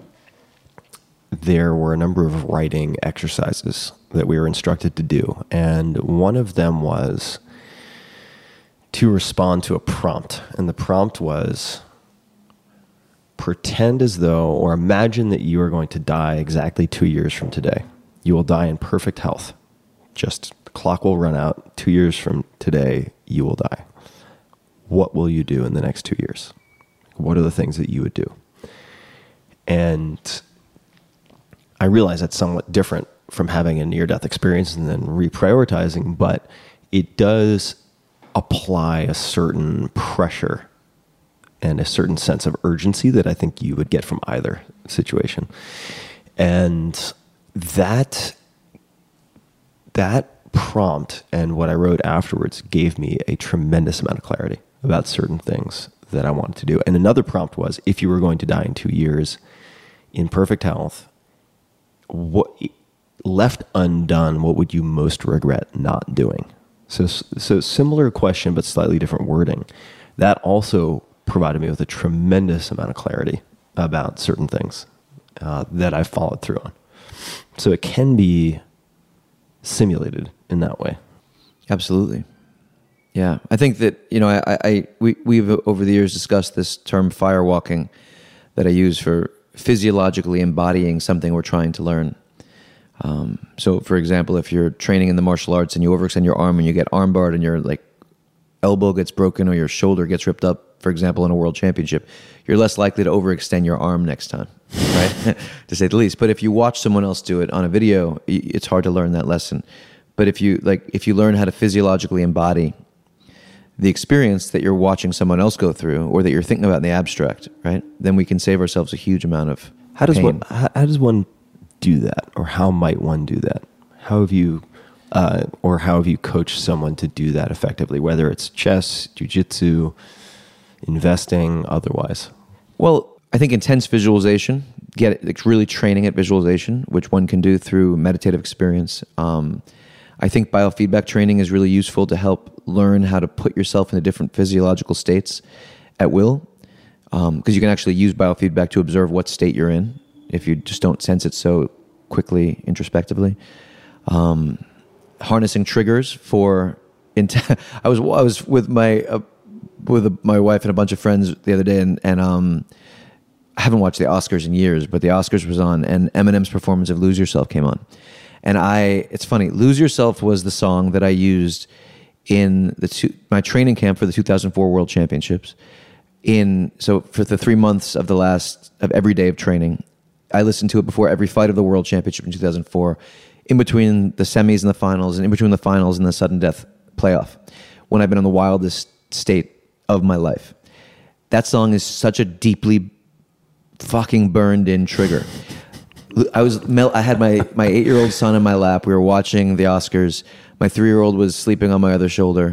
there were a number of writing exercises that we were instructed to do. And one of them was to respond to a prompt. And the prompt was, pretend as though, or imagine that you are going to die exactly two years from today. You will die in perfect health. Just the clock will run out. Two years from today, you will die. What will you do in the next two years? What are the things that you would do? And I realize that's somewhat different from having a near-death experience and then reprioritizing, but it does apply a certain pressure and a certain sense of urgency that I think you would get from either situation. And that that prompt and what I wrote afterwards gave me a tremendous amount of clarity about certain things that I wanted to do. And another prompt was, if you were going to die in two years in perfect health, what left undone, what would you most regret not doing? So, so similar question, but slightly different wording. That also provided me with a tremendous amount of clarity about certain things uh, that I followed through on. So it can be simulated in that way. Absolutely. Yeah. I think that, you know, I, I we, we've over the years discussed this term firewalking that I use for physiologically embodying something we're trying to learn. Um, so for example, if you're training in the martial arts and you overextend your arm and you get armbarred and your like elbow gets broken or your shoulder gets ripped up, for example, in a world championship, you're less likely to overextend your arm next time, right? To say the least. But if you watch someone else do it on a video, it's hard to learn that lesson. But if you like, if you learn how to physiologically embody the experience that you're watching someone else go through, or that you're thinking about in the abstract, right? Then we can save ourselves a huge amount of how does pain. one how, how does one do that, or how might one do that? How have you, uh, or how have you coached someone to do that effectively? Whether it's chess, jiu-jitsu, investing, otherwise. Well, I think intense visualization, get it, like really training at visualization, which one can do through meditative experience. Um, I think biofeedback training is really useful to help learn how to put yourself into different physiological states at will, because um, you can actually use biofeedback to observe what state you're in if you just don't sense it so quickly introspectively. Um, harnessing triggers for int- I was I was with my uh, with a, my wife and a bunch of friends the other day, and, and um, I haven't watched the Oscars in years, but the Oscars was on, and Eminem's performance of Lose Yourself came on. And I, it's funny, Lose Yourself was the song that I used in the two, my training camp for the two thousand four World Championships. In so for the three months of the last, of every day of training, I listened to it before every fight of the World Championship in two thousand four, in between the semis and the finals, and in between the finals and the sudden death playoff, when I've been in the wildest state of my life. That song is such a deeply fucking burned in trigger. I was I had my, my eight-year-old son in my lap. We were watching the Oscars. My three-year-old was sleeping on my other shoulder,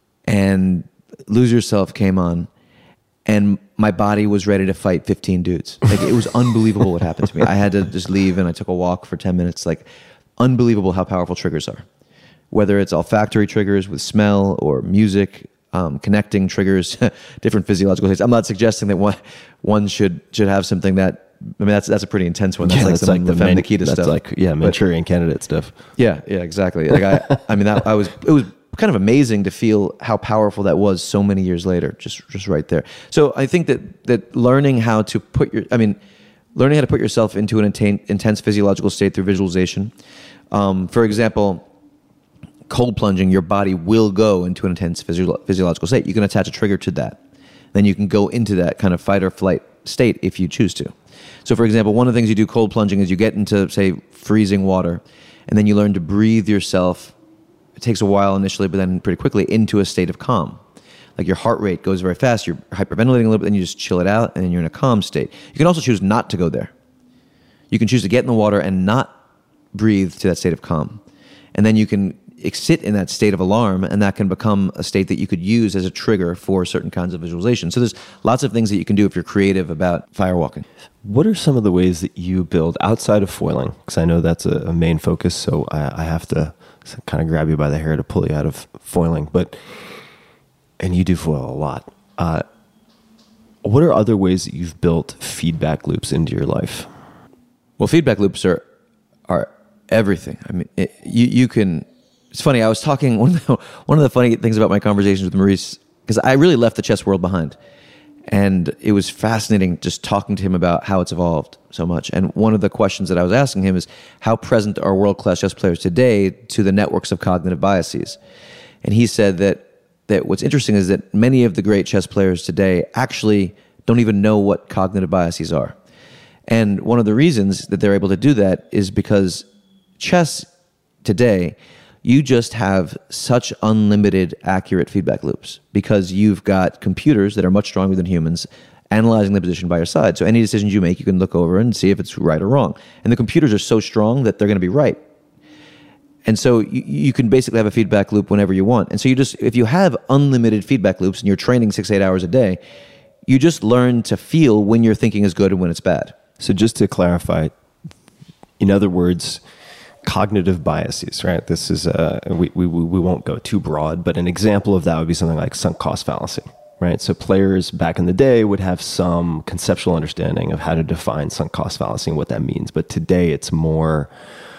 and Lose Yourself came on, and my body was ready to fight fifteen dudes. Like, it was unbelievable what happened to me. I had to just leave, and I took a walk for ten minutes. Like, unbelievable how powerful triggers are. Whether it's olfactory triggers with smell or music, um, connecting triggers, different physiological states. I'm not suggesting that one one should should have something that. I mean, that's that's a pretty intense one. That's yeah, like that's some like the Femme man, Nikita that's stuff. Like yeah, Manchurian but, Candidate stuff. Yeah, yeah, exactly. Like I, I mean, that, I was it was kind of amazing to feel how powerful that was so many years later, just just right there. So I think that that learning how to put your, I mean, learning how to put yourself into an inten- intense physiological state through visualization. Um, for example, cold plunging, your body will go into an intense physio- physiological state. You can attach a trigger to that. Then you can go into that kind of fight or flight state if you choose to. So for example, one of the things you do cold plunging is you get into, say, freezing water, and then you learn to breathe yourself. It takes a while initially, but then pretty quickly into a state of calm. Like your heart rate goes very fast, you're hyperventilating a little bit, then you just chill it out, and then you're in a calm state. You can also choose not to go there. You can choose to get in the water and not breathe to that state of calm. And then you can sit in that state of alarm, and that can become a state that you could use as a trigger for certain kinds of visualization. So there's lots of things that you can do if you're creative about firewalking. What are some of the ways that you build outside of foiling? Because I know that's a, a main focus, so I, I have to kind of grab you by the hair to pull you out of foiling. But and you do foil a lot. Uh, what are other ways that you've built feedback loops into your life? Well, feedback loops are are everything. I mean, it, you you can. It's funny. I was talking one of the, one of the funny things about my conversations with Maurice, because I really left the chess world behind, and it was fascinating just talking to him about how it's evolved so much. And one of the questions that I was asking him is, how present are world-class chess players today to the networks of cognitive biases? And he said that that what's interesting is that many of the great chess players today actually don't even know what cognitive biases are. And one of the reasons that they're able to do that is because chess today, you just have such unlimited accurate feedback loops because you've got computers that are much stronger than humans analyzing the position by your side. So any decisions you make, you can look over and see if it's right or wrong. And the computers are so strong that they're going to be right. And so you, you can basically have a feedback loop whenever you want. And so you just, if you have unlimited feedback loops and you're training six, eight hours a day, you just learn to feel when your thinking is good and when it's bad. So just to clarify, in other words, cognitive biases, right? This is, uh, we, we, we won't go too broad, but an example of that would be something like sunk cost fallacy, right? So players back in the day would have some conceptual understanding of how to define sunk cost fallacy and what that means. But today it's more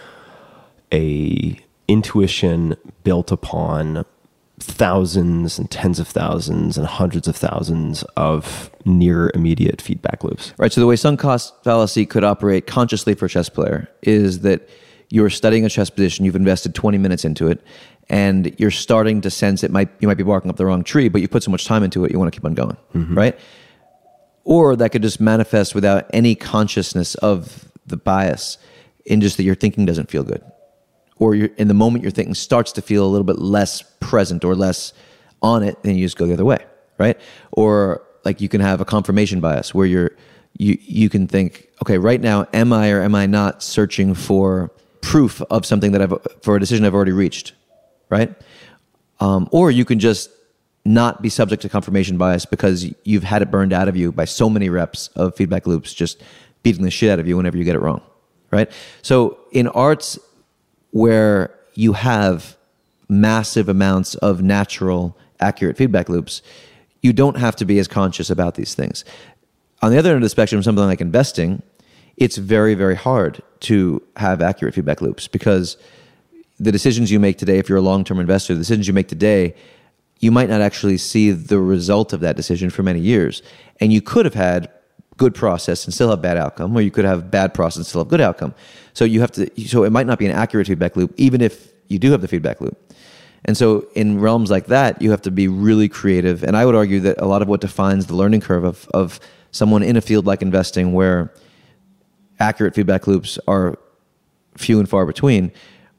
a intuition built upon thousands and tens of thousands and hundreds of thousands of near immediate feedback loops. Right. So the way sunk cost fallacy could operate consciously for a chess player is that you're studying a chess position, you've invested twenty minutes into it, and you're starting to sense it might you might be barking up the wrong tree, but you put so much time into it, you want to keep on going, mm-hmm. right? Or that could just manifest without any consciousness of the bias in just that your thinking doesn't feel good. Or you're, in the moment your thinking starts to feel a little bit less present or less on it, then you just go the other way, right? Or like you can have a confirmation bias where you're you you can think, okay, right now, am I or am I not searching for proof of something that I've for a decision I've already reached, right? Um, or you can just not be subject to confirmation bias because you've had it burned out of you by so many reps of feedback loops, just beating the shit out of you whenever you get it wrong, right? So in arts where you have massive amounts of natural, accurate feedback loops, you don't have to be as conscious about these things. On the other end of the spectrum, something like investing, it's very, very hard to have accurate feedback loops because the decisions you make today, if you're a long-term investor, the decisions you make today, you might not actually see the result of that decision for many years. And you could have had good process and still have bad outcome, or you could have bad process and still have good outcome. So you have to, so it might not be an accurate feedback loop, even if you do have the feedback loop. And so in realms like that, you have to be really creative. And I would argue that a lot of what defines the learning curve of, of someone in a field like investing where accurate feedback loops are few and far between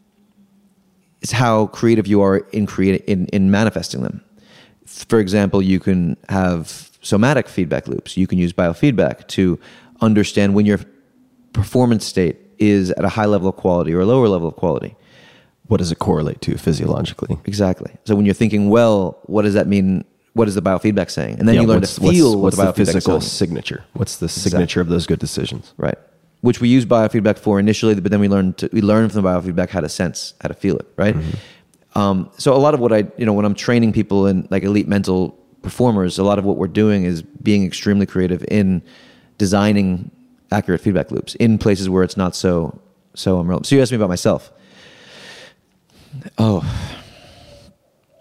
is how creative you are in creating in, in manifesting them. For example, you can have somatic feedback loops. You can use biofeedback to understand when your performance state is at a high level of quality or a lower level of quality. What does it correlate to physiologically? Exactly. So when you're thinking, well, what does that mean? What is the biofeedback saying? And then yeah, you learn to feel what's, what what's the the physical saying. signature. What's the Exactly. signature of those good decisions? Right. Which we use biofeedback for initially, but then we learn to we learn from the biofeedback how to sense, how to feel it. Right. Mm-hmm. Um, so a lot of what I, you know, when I'm training people in like elite mental performers, a lot of what we're doing is being extremely creative in designing accurate feedback loops in places where it's not so so unreal. So you asked me about myself. Oh,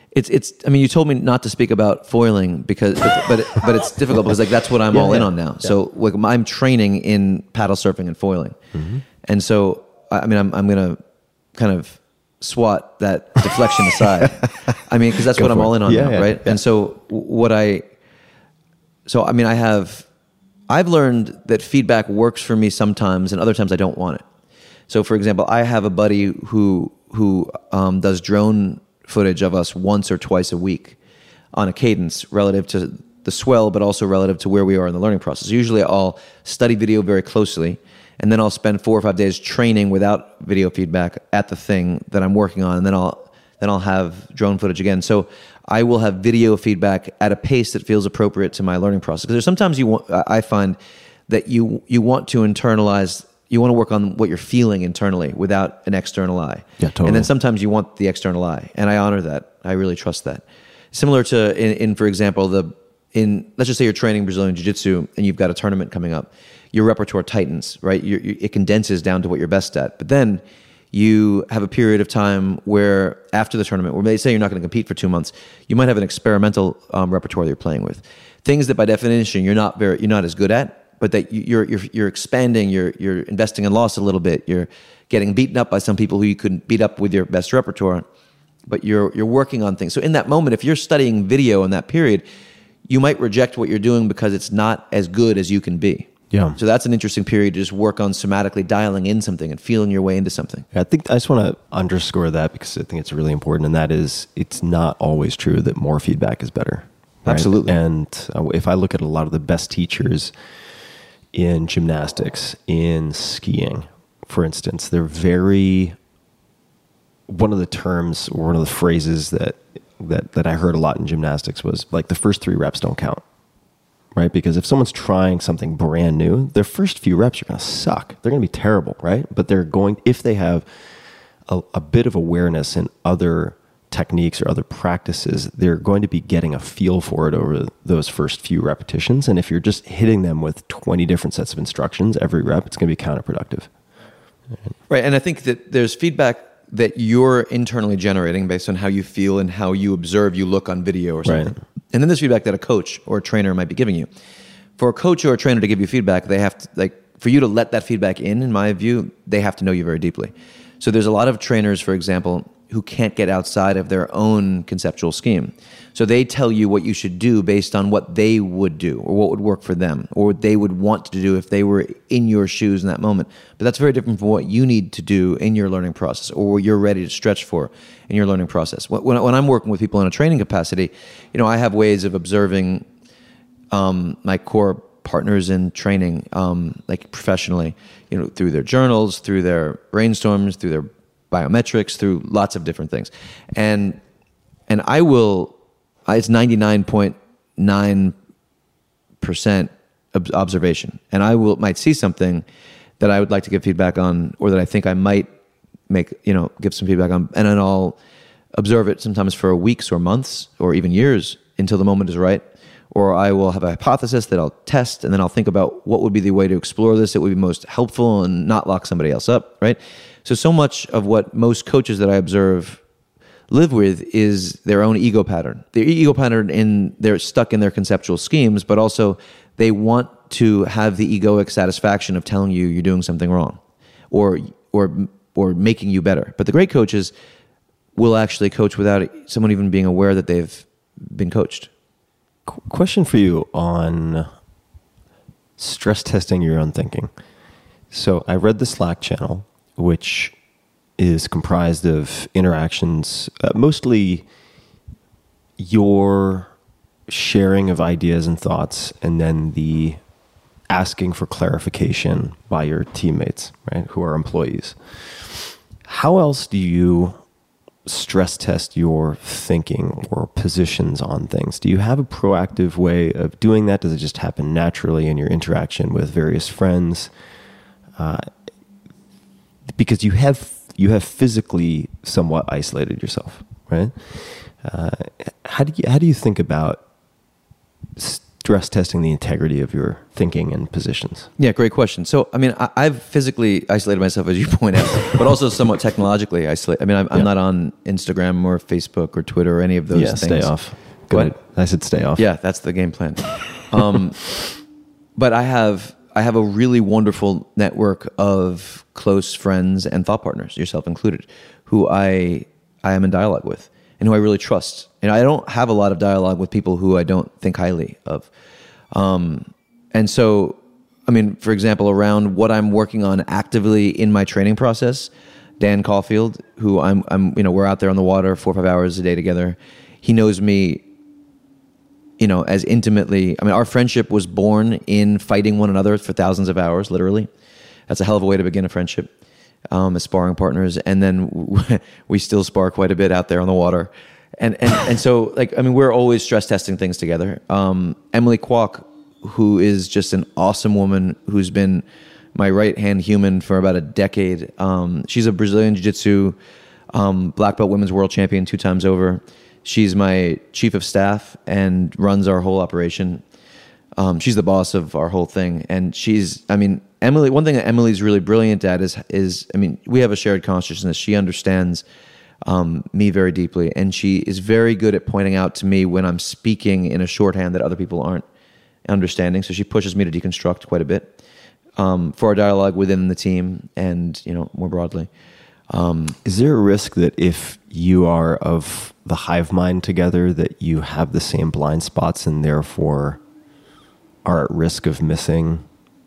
It's it's. I mean, you told me not to speak about foiling because, but but, but it's difficult because like that's what I'm Yeah, all in yeah, on now. yeah. So like I'm training in paddle surfing and foiling, Mm-hmm. and so I I mean I'm I'm gonna kind of swat that deflection aside. I mean because that's Go what I'm for it. all in on Yeah, now, yeah, right? yeah. And so what I, so I mean I have, I've learned that feedback works for me sometimes, and other times I don't want it. So for example, I have a buddy who who um, does drone footage of us once or twice a week on a cadence relative to the swell, but also relative to where we are in the learning process. Usually I'll study video very closely, and then I'll spend four or five days training without video feedback at the thing that I'm working on, and then I'll then I'll have drone footage again. So I will have video feedback at a pace that feels appropriate to my learning process. Because there's sometimes you want, I find that you you want to internalize, you want to work on what you're feeling internally without an external eye. Yeah, totally. And then sometimes you want the external eye, and I honor that. I really trust that. Similar to in, in for example, the in let's just say you're training Brazilian Jiu-Jitsu and you've got a tournament coming up. Your repertoire tightens, right? You, you, it condenses down to what you're best at. But then you have a period of time where after the tournament, where they say you're not going to compete for two months, you might have an experimental um, repertoire that you're playing with, things that by definition you're not very, you're not as good at, but that you- you're you're you're expanding, you're you're investing in loss a little bit, you're getting beaten up by some people who you couldn't beat up with your best repertoire, but you're you're working on things. So in that moment, if you're studying video in that period, you might reject what you're doing because it's not as good as you can be. Yeah. So that's an interesting period to just work on somatically dialing in something and feeling your way into something. I think I just want to underscore that because I think it's really important, and that is it's not always true that more feedback is better. right? Absolutely. And uh, if I look at a lot of the best teachers in gymnastics, in skiing, for instance, they're very, one of the terms or one of the phrases that, that, that I heard a lot in gymnastics was like the first three reps don't count. Right? Because if someone's trying something brand new, their first few reps are going to suck. They're going to be terrible, right? But they're going, if they have a, a bit of awareness in other techniques or other practices, they're going to be getting a feel for it over those first few repetitions. And if you're just hitting them with twenty different sets of instructions every rep, it's going to be counterproductive. Right. And I think that there's feedback that you're internally generating based on how you feel and how you observe you look on video or something. Right. And then there's feedback that a coach or a trainer might be giving you. For a coach or a trainer to give you feedback, they have to, like, for you to let that feedback in, in my view, they have to know you very deeply. So there's a lot of trainers, for example, who can't get outside of their own conceptual scheme. So they tell you what you should do based on what they would do or what would work for them or what they would want to do if they were in your shoes in that moment. But that's very different from what you need to do in your learning process or what you're ready to stretch for in your learning process. When, when I'm working with people in a training capacity, you know, I have ways of observing um, my core partners in training, um, like professionally, you know, through their journals, through their brainstorms, through their biometrics, through lots of different things. And and I will, it's ninety-nine point nine percent observation. And I will might see something that I would like to give feedback on or that I think I might make, you know, give some feedback on. And then I'll observe it sometimes for weeks or months or even years until the moment is right. Or I will have a hypothesis that I'll test, and then I'll think about what would be the way to explore this that would be most helpful and not lock somebody else up, right? So, so much of what most coaches that I observe live with is their own ego pattern. Their ego pattern in they're stuck in their conceptual schemes, but also they want to have the egoic satisfaction of telling you you're doing something wrong, or or or making you better. But the great coaches will actually coach without someone even being aware that they've been coached. Question for you on stress testing your own thinking. So I read the Slack channel, which is comprised of interactions, uh, mostly your sharing of ideas and thoughts, and then the asking for clarification by your teammates, right, who are employees. How else do you stress test your thinking or positions on things? Do you have a proactive way of doing that? Does it just happen naturally in your interaction with various friends? Uh, because you have you have physically somewhat isolated yourself, right? Uh, how do you how do you think about stress testing the integrity of your thinking and positions? Yeah, great question. So, I mean, I, I've physically isolated myself, as you point out, but also somewhat technologically isolated. I mean, I'm, I'm Yeah. not on Instagram or Facebook or Twitter or any of those yeah, things. stay off. What? Good. I said stay off. Yeah, that's the game plan. Um, but I have I have a really wonderful network of close friends and thought partners, yourself included, who I I am in dialogue with and who I really trust. And I don't have a lot of dialogue with people who I don't think highly of. Um, and so, I mean, for example, around what I'm working on actively in my training process, Dan Caulfield, who I'm, I'm, you know, we're out there on the water four or five hours a day together. He knows me, you know, as intimately. I mean, our friendship was born in fighting one another for thousands of hours, literally. That's a hell of a way to begin a friendship, um, as sparring partners. And then we still spar quite a bit out there on the water. And, and, and so, like, I mean, we're always stress testing things together. Um, Emily Kwok, who is just an awesome woman who's been my right-hand human for about a decade. Um, she's a Brazilian Jiu-Jitsu um, black belt women's world champion two times over. She's my chief of staff and runs our whole operation. Um, she's the boss of our whole thing. And she's, I mean, Emily, one thing that Emily's really brilliant at is, is I mean, we have a shared consciousness. She understands um, me very deeply. And she is very good at pointing out to me when I'm speaking in a shorthand that other people aren't understanding. So she pushes me to deconstruct quite a bit um, for our dialogue within the team and, you know, more broadly. Um, Is there a risk that if you are of the hive mind together, that you have the same blind spots and therefore are at risk of missing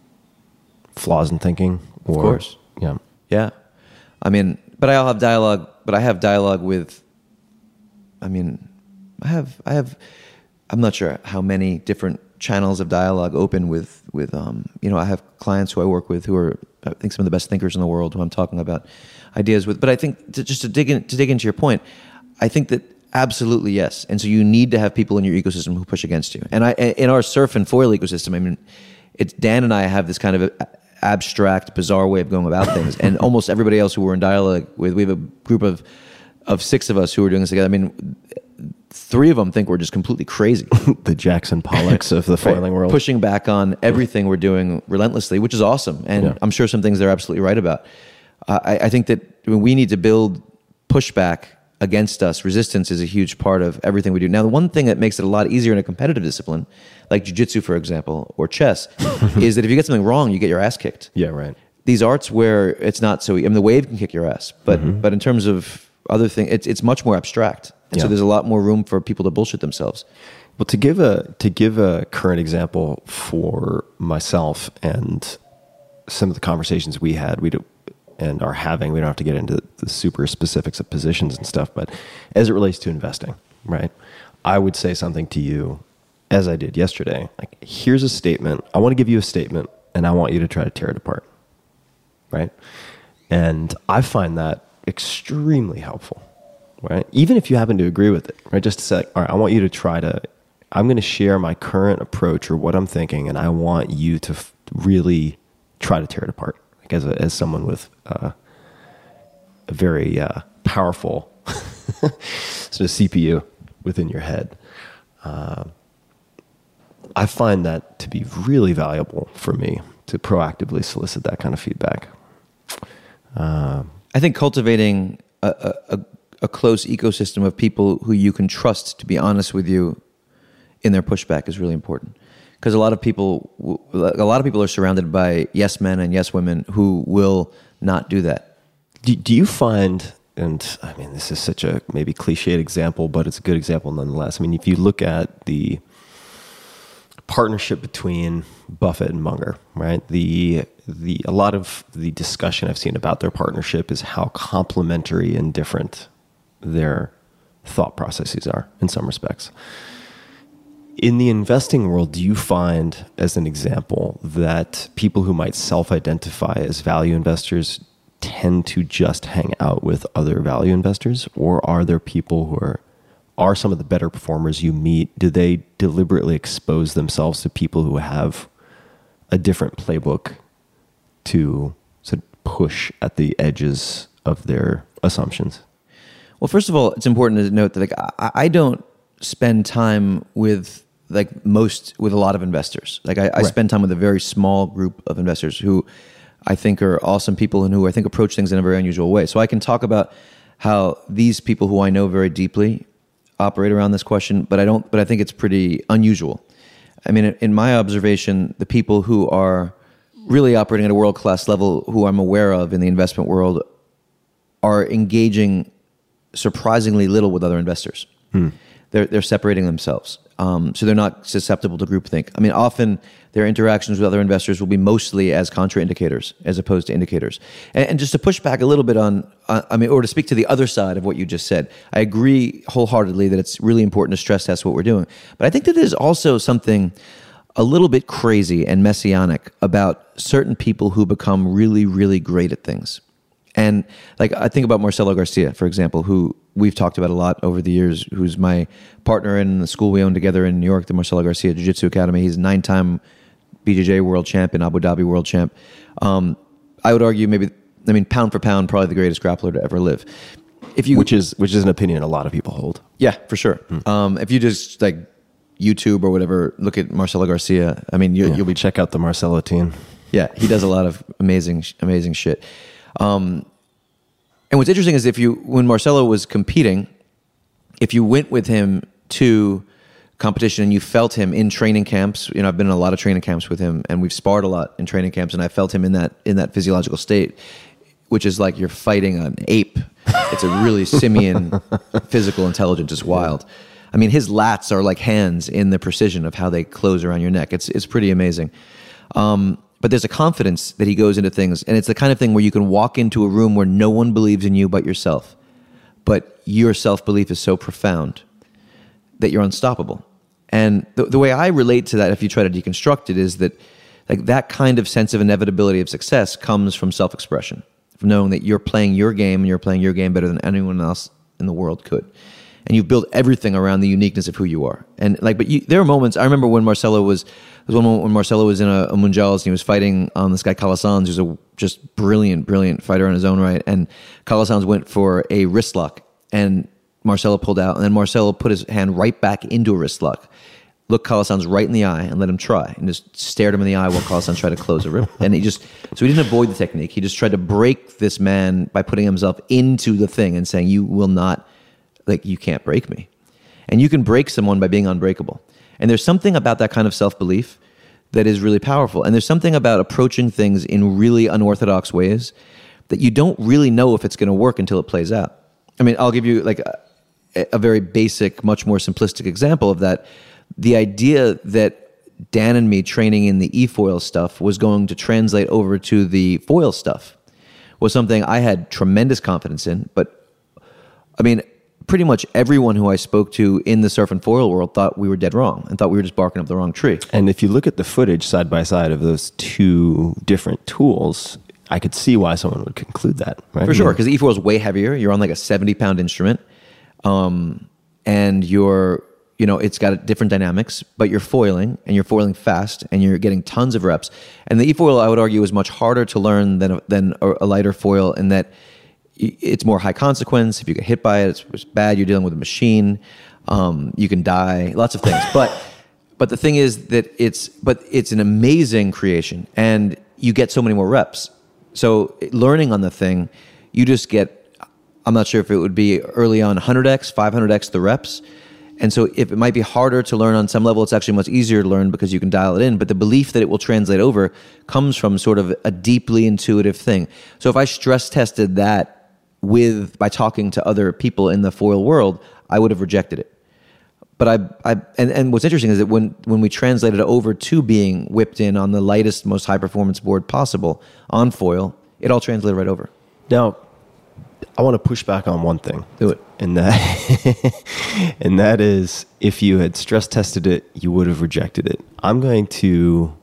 flaws in thinking? Or, of course. Yeah. Yeah. I mean, but I'll have dialogue, but I have dialogue with, I mean, I have, I have, I'm not sure how many different channels of dialogue open with, with, um, you know, I have clients who I work with who are, I think, some of the best thinkers in the world who I'm talking about ideas with. But I think to, just to dig in, to dig into your point, I think that absolutely yes. And so you need to have people in your ecosystem who push against you. And I, in our surf and foil ecosystem, I mean, it's Dan and I have this kind of a, abstract, bizarre way of going about things. And almost everybody else who we're in dialogue with, we have a group of, of six of us who are doing this together. I mean, three of them think we're just completely crazy. The Jackson Pollocks of the foiling world. Pushing back on everything we're doing relentlessly, which is awesome. And Yeah. I'm sure some things they're absolutely right about. Uh, I, I think that we need to build pushback against us. Resistance is a huge part of everything we do. Now, the one thing that makes it a lot easier in a competitive discipline, like jiu-jitsu, for example, or chess, is that if you get something wrong, you get your ass kicked. Yeah, right. These arts where it's not so, I mean, the wave can kick your ass, but Mm-hmm. but in terms of other things, it's it's much more abstract, and so Yeah. there's a lot more room for people to bullshit themselves. Well, to give a to give a current example for myself and some of the conversations we had, we do, and are having, we don't have to get into the super specifics of positions and stuff, but as it relates to investing, right? I would say something to you, as I did yesterday. Like, here's a statement. I want to give you a statement, and I want you to try to tear it apart, right? And I find that extremely helpful, right? Even if you happen to agree with it, right? Just to say, all right, I want you to try to, I'm going to share my current approach or what I'm thinking, and I want you to f- really try to tear it apart. Like as a, as someone with uh, a very uh, powerful sort of C P U within your head, uh, I find that to be really valuable for me to proactively solicit that kind of feedback. Uh, I think cultivating a, a, a close ecosystem of people who you can trust to be honest with you in their pushback is really important. Because a lot of people, a lot of people are surrounded by yes men and yes women who will not do that. Do, do you find, and I mean, this is such a maybe cliched example, but it's a good example nonetheless. I mean, if you look at the partnership between Buffett and Munger, right? The the a lot of the discussion I've seen about their partnership is how complementary and different their thought processes are in some respects. In the investing world, do you find, as an example, that people who might self-identify as value investors tend to just hang out with other value investors? Or are there people who are, are some of the better performers you meet, do they deliberately expose themselves to people who have a different playbook to sort of push at the edges of their assumptions? Well, first of all, it's important to note that like I, I don't spend time with like most with a lot of investors. Like I, I Right. spend time with a very small group of investors who I think are awesome people and who I think approach things in a very unusual way. So I can talk about how these people who I know very deeply operate around this question, but I don't. But I think it's pretty unusual. I mean, in my observation, the people who are really operating at a world-class level, who I'm aware of in the investment world, are engaging surprisingly little with other investors. Hmm. They're they're separating themselves, um, so they're not susceptible to groupthink. I mean, often their interactions with other investors will be mostly as contraindicators as opposed to indicators. And, and just to push back a little bit on, uh, I mean, or to speak to the other side of what you just said, I agree wholeheartedly that it's really important to stress test what we're doing. But I think that there's also something a little bit crazy and messianic about certain people who become really, really great at things. And like I think about Marcelo Garcia, for example, who we've talked about a lot over the years, who's my partner in the school we own together in New York, the Marcelo Garcia Jiu-Jitsu Academy. He's a nine-time B J J world champion, Abu Dhabi world champ. Um, I would argue maybe, I mean, pound for pound, probably the greatest grappler to ever live. If you, which is which is an opinion a lot of people hold. Yeah, for sure. Mm. Um, if you just like YouTube or whatever, look at Marcelo Garcia. I mean, you, Yeah. you'll be Check out the Marcelo team. Yeah, he does a lot of amazing, amazing shit. Um, and what's interesting is if you, when Marcelo was competing, if you went with him to competition and you felt him in training camps, you know, I've been in a lot of training camps with him, and we've sparred a lot in training camps, and I felt him in that in that physiological state, which is like you're fighting an ape. It's a really simian physical intelligence. It's wild. I mean, his lats are like hands in the precision of how they close around your neck. It's it's pretty amazing. Um, but there's a confidence that he goes into things, and it's the kind of thing where you can walk into a room where no one believes in you but yourself. But your self-belief is so profound that you're unstoppable. And the, the way I relate to that, if you try to deconstruct it, is that like that kind of sense of inevitability of success comes from self-expression, from knowing that you're playing your game and you're playing your game better than anyone else in the world could. And you've built everything around the uniqueness of who you are. And like, but you, there are moments. I remember when Marcelo was, there was one moment when Marcelo was in a, a Mundials and he was fighting um, this guy Calasanz, who's a just brilliant, brilliant fighter in his own right. And Calasanz went for a wrist lock, and Marcelo pulled out, and then Marcelo put his hand right back into a wrist lock, looked Calasanz right in the eye, and let him try, and just stared him in the eye while Calasanz tried to close a rip. And he just, so he didn't avoid the technique. He just tried to break this man by putting himself into the thing and saying, "You will not." Like, you can't break me. And you can break someone by being unbreakable. And there's something about that kind of self-belief that is really powerful. And there's something about approaching things in really unorthodox ways that you don't really know if it's going to work until it plays out. I mean, I'll give you like a, a very basic, much more simplistic example of that. The idea that Dan and me training in the e-foil stuff was going to translate over to the foil stuff was something I had tremendous confidence in. But, I mean, pretty much everyone who I spoke to in the surf and foil world thought we were dead wrong and thought we were just barking up the wrong tree. And if you look at the footage side by side of those two different tools, I could see why someone would conclude that, right? For sure, because the e-foil is way heavier. You're on like a seventy pound instrument, um, and you're, you know, it's got different dynamics, but you're foiling, and you're foiling fast, and you're getting tons of reps. And the e-foil, I would argue, is much harder to learn than a, than a lighter foil in that it's more high consequence. If you get hit by it, it's, it's bad. You're dealing with a machine. Um, you can die. Lots of things. But but the thing is that it's but it's an amazing creation, and you get so many more reps. So learning on the thing, you just get. I'm not sure if it would be early on one hundred x, five hundred x the reps. And so if it might be harder to learn on some level, it's actually much easier to learn because you can dial it in. But the belief that it will translate over comes from sort of a deeply intuitive thing. So if I stress tested that with by talking to other people in the foil world, I would have rejected it. But I, I and, and what's interesting is that when, when we translated it over to being whipped in on the lightest, most high performance board possible on foil, it all translated right over. Now, I want to push back on one thing. Do it. And that, and that is, if you had stress tested it, you would have rejected it. I'm going to,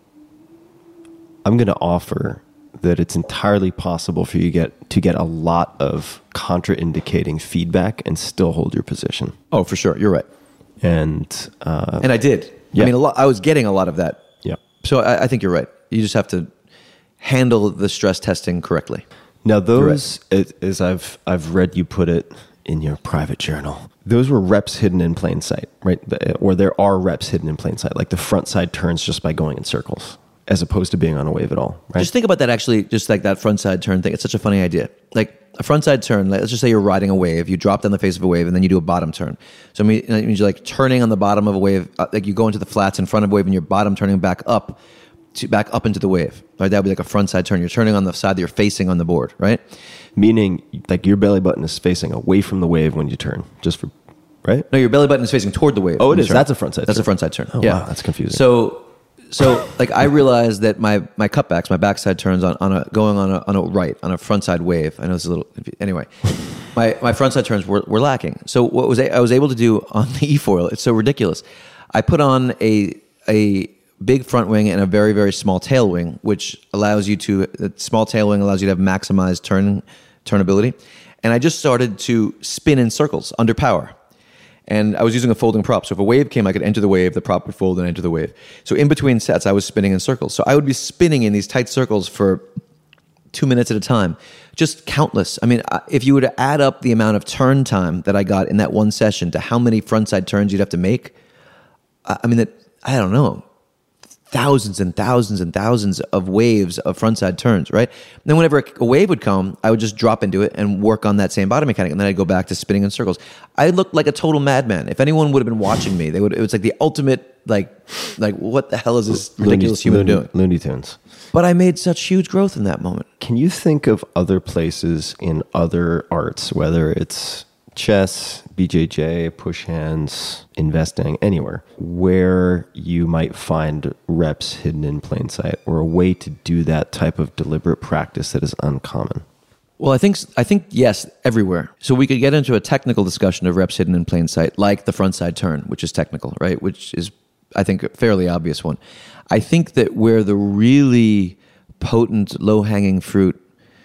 I'm going to offer that it's entirely possible for you to get to get a lot of contraindicating feedback and still hold your position. Oh, for sure. You're right. And uh, and I did. Yeah. I mean, a lot, I was getting a lot of that. Yeah. So I, I think you're right. You just have to handle the stress testing correctly. Now, those, as, as I've I've read you put it in your private journal. Those were reps hidden in plain sight, right? Or there are reps hidden in plain sight, like the front side turns just by going in circles, as opposed to being on a wave at all, right? Just think about that actually, just like that front side turn thing. It's such a funny idea. Like a front side turn, like, let's just say you're riding a wave, you drop down the face of a wave, and then you do a bottom turn. So I mean, it means you're like turning on the bottom of a wave, uh, like you go into the flats in front of a wave and you're bottom turning back up, to back up into the wave. Right? That would be like a front side turn. You're turning on the side that you're facing on the board, right? Meaning like your belly button is facing away from the wave when you turn, just for, right? No, your belly button is facing toward the wave. Oh, it when you is. turn. That's a front side That's turn. a front side turn. Oh, yeah. wow, that's confusing. So, so like I realized that my my cutbacks, my backside turns on, on a going on a on a right on a front side wave. I know it's a little anyway. My my front side turns were, were lacking. So what was I, I was able to do on the E-foil? It's so ridiculous. I put on a a big front wing and a very very small tail wing, which allows you to the small tail wing allows you to have maximized turn turnability. And I just started to spin in circles under power. And I was using a folding prop. So if a wave came, I could enter the wave, the prop would fold and enter the wave. So in between sets, I was spinning in circles. So I would be spinning in these tight circles for two minutes at a time. Just countless. I mean, if you were to add up the amount of turn time that I got in that one session to how many frontside turns you'd have to make, I mean, that I don't know, thousands and thousands and thousands of waves of frontside turns, right? And then whenever a wave would come, I would just drop into it and work on that same bottom mechanic, and then I'd go back to spinning in circles. I looked like a total madman. If anyone would have been watching me, they would. It was like the ultimate, like, like what the hell is this ridiculous Looney, human Looney, doing? Looney Tunes. But I made such huge growth in that moment. Can you think of other places in other arts, whether it's chess, B J J, push hands, investing, anywhere, where you might find reps hidden in plain sight or a way to do that type of deliberate practice that is uncommon? Well, I think I think yes, everywhere. So we could get into a technical discussion of reps hidden in plain sight, like the frontside turn, which is technical, right? Which is, I think, a fairly obvious one. I think that where the really potent, low-hanging fruit,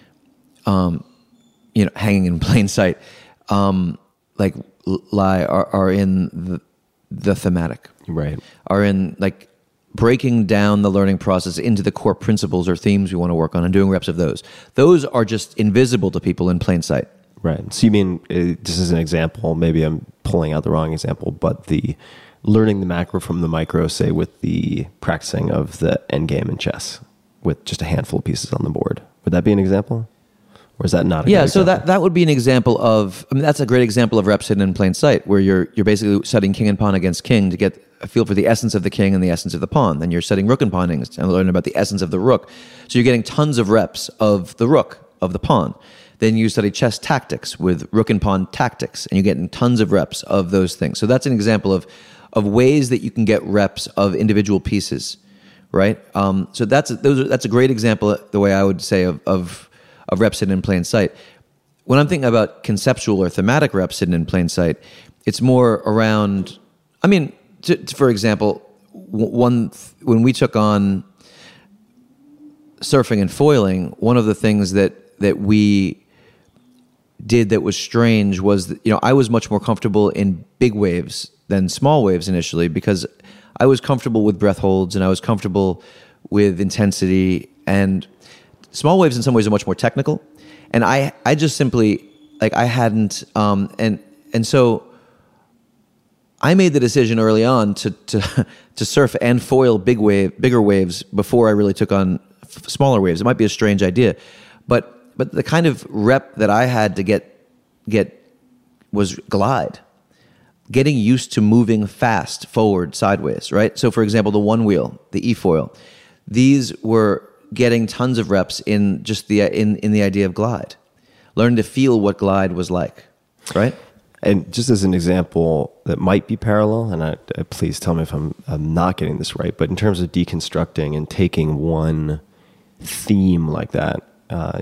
um, you know, hanging in plain sight, um, like lie are, are in the, the thematic, right? Are in like breaking down the learning process into the core principles or themes we want to work on and doing reps of those. Those are just invisible to people in plain sight. Right. So you mean, uh, this is an example, maybe I'm pulling out the wrong example, but the learning the macro from the micro, say with the practicing of the end game in chess with just a handful of pieces on the board. Would that be an example? Or is that not a yeah, good so example? that, that would be an example of, I mean, that's a great example of reps hidden in plain sight, where you're you're basically studying king and pawn against king to get a feel for the essence of the king and the essence of the pawn. Then you're studying rook and pawnings and learning about the essence of the rook. So you're getting tons of reps of the rook, of the pawn. Then you study chess tactics with rook and pawn tactics, and you're getting tons of reps of those things. So that's an example of of ways that you can get reps of individual pieces, right? Um, so that's a, those are, that's a great example, the way I would say, of, of of reps hidden in plain sight. When I'm thinking about conceptual or thematic reps hidden in plain sight, it's more around, I mean, to, to, for example, one when we took on surfing and foiling, one of the things that that we did that was strange was that, you know, I was much more comfortable in big waves than small waves initially, because I was comfortable with breath holds and I was comfortable with intensity, and small waves in some ways are much more technical. And I, I just simply, like, I hadn't, um, and and so I made the decision early on to to to surf and foil big wave, bigger waves before I really took on f- smaller waves. It might be a strange idea, but but the kind of rep that I had to get get was glide, getting used to moving fast forward, sideways, right? So, for example, the one wheel, the E-foil, these were getting tons of reps in just the in in the idea of glide, learning to feel what glide was like, right? And just as an example that might be parallel, and I, I, please tell me if I'm, I'm not getting this right, but in terms of deconstructing and taking one theme like that, uh,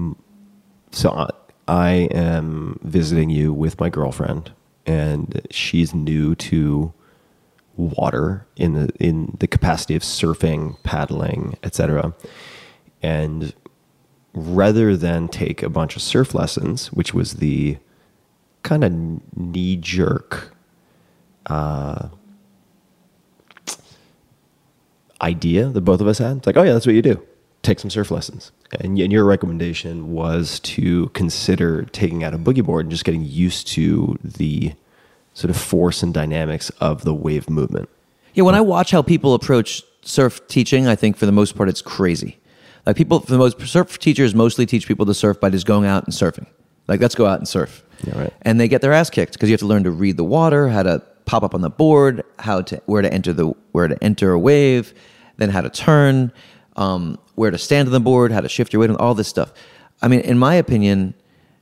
so I, I am visiting you with my girlfriend, and she's new to water in the in the capacity of surfing, paddling, et cetera. And rather than take a bunch of surf lessons, which was the kind of knee-jerk uh, idea that both of us had, it's like, oh yeah, that's what you do. take some surf lessons. And, y- and your recommendation was to consider taking out a boogie board and just getting used to the sort of force and dynamics of the wave movement. Yeah, when I watch how people approach surf teaching, I think for the most part it's crazy. Like people, for the most surf teachers mostly teach people to surf by just going out and surfing. Like, let's go out and surf. Yeah, right. And they get their ass kicked because you have to learn to read the water, how to pop up on the board, how to where to enter the where to enter a wave, then how to turn, um, where to stand on the board, how to shift your weight, and all this stuff. I mean, in my opinion,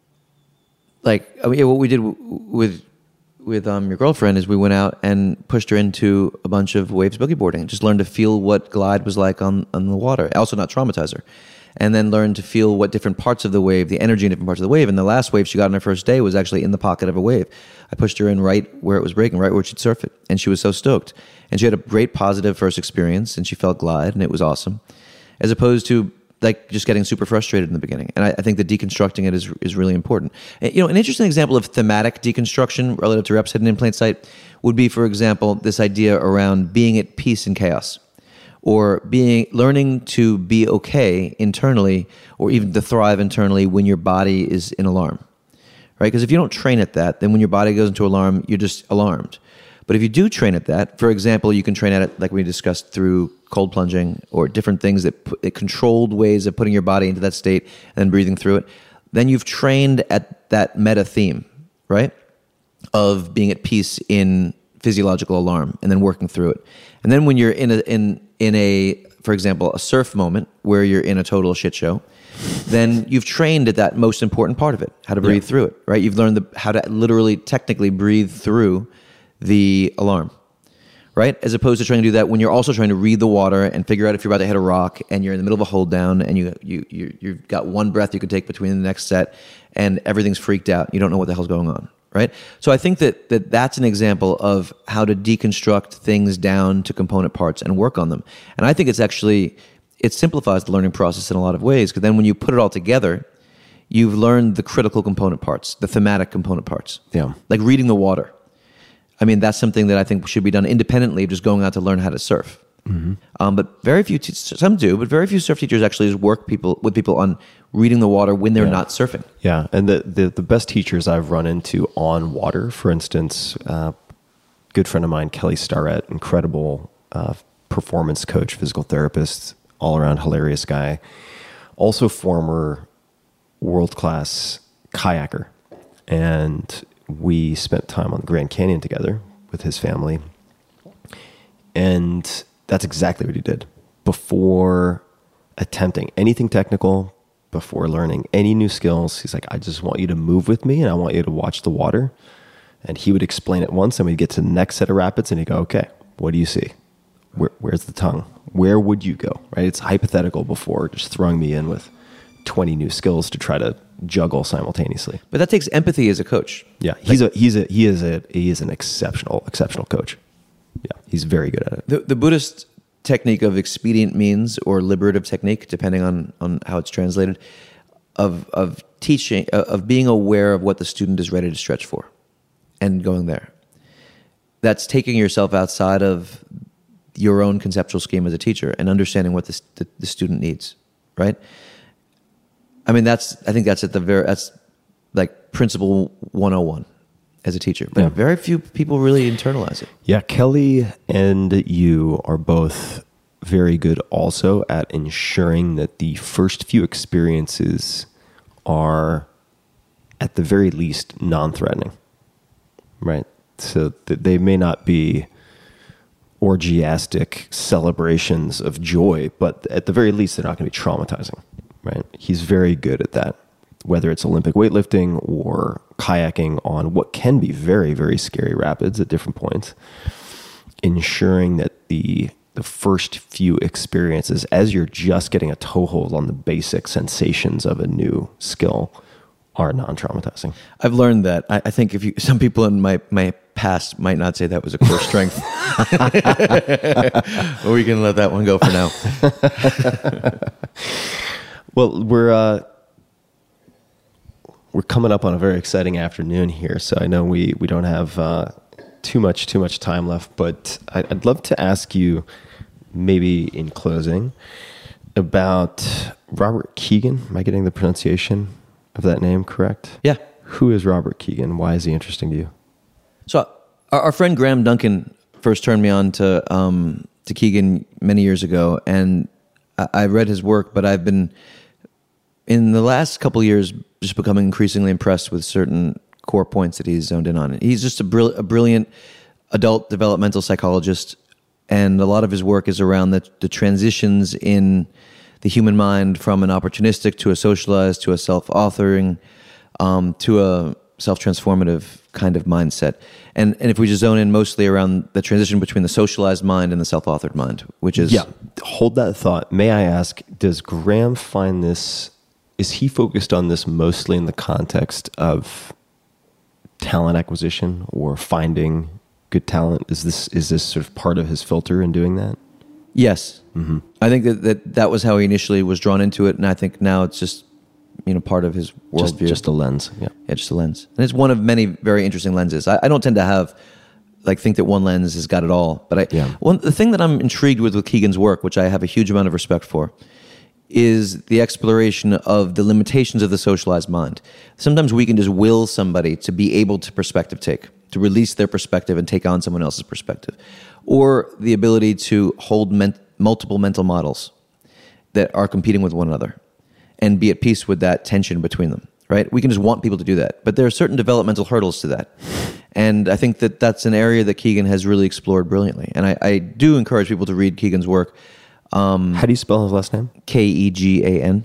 like I mean, what we did w- with with um, your girlfriend is we went out and pushed her into a bunch of waves boogie boarding, just learned to feel what glide was like on, on the water, also not traumatize her. And then learn to feel what different parts of the wave, the energy in different parts of the wave. And the last wave she got on her first day was actually in the pocket of a wave. I pushed her in right where it was breaking, right where she'd surf it. And she was so stoked. And she had a great positive first experience, and she felt glide, and it was awesome. As opposed to like just getting super frustrated in the beginning. And I, I think that deconstructing it is is really important. And, you know, an interesting example of thematic deconstruction relative to reps hidden in plain sight would be, for example, this idea around being at peace in chaos. Or being learning to be okay internally, or even to thrive internally when your body is in alarm, right? Because if you don't train at that, then when your body goes into alarm, you're just alarmed. But if you do train at that, for example, you can train at it like we discussed through cold plunging or different things that, put, that controlled ways of putting your body into that state and then breathing through it. Then you've trained at that meta theme, right? Of being at peace in physiological alarm and then working through it. And then when you're in a in in a, for example, a surf moment where you're in a total shit show, then you've trained at that most important part of it, how to breathe yeah. through it, right? You've learned the, how to literally, technically breathe through the alarm, right? As opposed to trying to do that when you're also trying to read the water and figure out if you're about to hit a rock and you're in the middle of a hold down and you, you, you, you've got one breath you can take between the next set and everything's freaked out. You don't know what the hell's going on. Right? So I think that, that that's an example of how to deconstruct things down to component parts and work on them. And I think it's actually, it simplifies the learning process in a lot of ways, because then when you put it all together, you've learned the critical component parts, the thematic component parts. Yeah. Like reading the water. I mean, that's something that I think should be done independently of just going out to learn how to surf. Mm-hmm. Um, but very few, te- some do, but very few surf teachers actually work people with people on reading the water when they're yeah. not surfing. Yeah, and the, the the best teachers I've run into on water, for instance, uh, good friend of mine, Kelly Starrett, incredible uh, performance coach, physical therapist, all around hilarious guy, also former world class kayaker, and we spent time on the Grand Canyon together with his family, and that's exactly what he did. Before attempting anything technical, before learning any new skills, he's like, I just want you to move with me and I want you to watch the water. And he would explain it once and we'd get to the next set of rapids and he'd go, okay, what do you see? Where, where's the tongue? Where would you go? Right? It's hypothetical before just throwing me in with twenty new skills to try to juggle simultaneously. But that takes empathy as a coach. Yeah, he's like, a he's a he is a he is an exceptional exceptional coach. Yeah, he's very good at it. The, the Buddhist technique of expedient means or liberative technique, depending on, on how it's translated, of of teaching, of being aware of what the student is ready to stretch for and going there. That's taking yourself outside of your own conceptual scheme as a teacher and understanding what the, the, the student needs, right? I mean, that's, I think that's at the very, that's like principle one oh one as a teacher, but yeah. very few people really internalize it. Yeah, Kelly and you are both very good also at ensuring that the first few experiences are at the very least non-threatening, right? So that they may not be orgiastic celebrations of joy, but at the very least, they're not going to be traumatizing, right? He's very good at that, whether it's Olympic weightlifting or kayaking on what can be very, very scary rapids at different points, ensuring that the the first few experiences, as you're just getting a toehold on the basic sensations of a new skill, are non-traumatizing. I've learned that. I, I think if you, some people in my, my past might not say that was a core strength. Or we can let that one go for now. Well, we're uh, we're coming up on a very exciting afternoon here, so I know we, we don't have uh, too much too much time left, but I'd love to ask you, maybe in closing, about Robert Keegan. Am I getting the pronunciation of that name correct? Yeah. Who is Robert Keegan? Why is he interesting to you? So our, our friend Graham Duncan first turned me on to um, to Keegan many years ago, and I, I read his work, but I've been, in the last couple of years, just becoming increasingly impressed with certain core points that he's zoned in on. He's just a, brill- a brilliant adult developmental psychologist, and a lot of his work is around the, the transitions in the human mind from an opportunistic to a socialized to a self-authoring um, to a self-transformative kind of mindset. And and if we just zone in mostly around the transition between the socialized mind and the self-authored mind, which is... Yeah, hold that thought. May I ask, does Graham find this, is he focused on this mostly in the context of talent acquisition or finding good talent? Is this is this sort of part of his filter in doing that? Yes. Mm-hmm. I think that, that that was how he initially was drawn into it, and I think now it's just, you know, part of his Just, worldview. just a lens. Yeah. Yeah, just a lens. And it's one of many very interesting lenses. I, I don't tend to have, like, think that one lens has got it all. But I, Yeah. one, the thing that I'm intrigued with with Keegan's work, which I have a huge amount of respect for, is the exploration of the limitations of the socialized mind. Sometimes we can just will somebody to be able to perspective take, to release their perspective and take on someone else's perspective. Or the ability to hold men- multiple mental models that are competing with one another and be at peace with that tension between them, right? We can just want people to do that. But there are certain developmental hurdles to that. And I think that that's an area that Keegan has really explored brilliantly. And I, I do encourage people to read Keegan's work. Um, How do you spell his last name? K E G A N.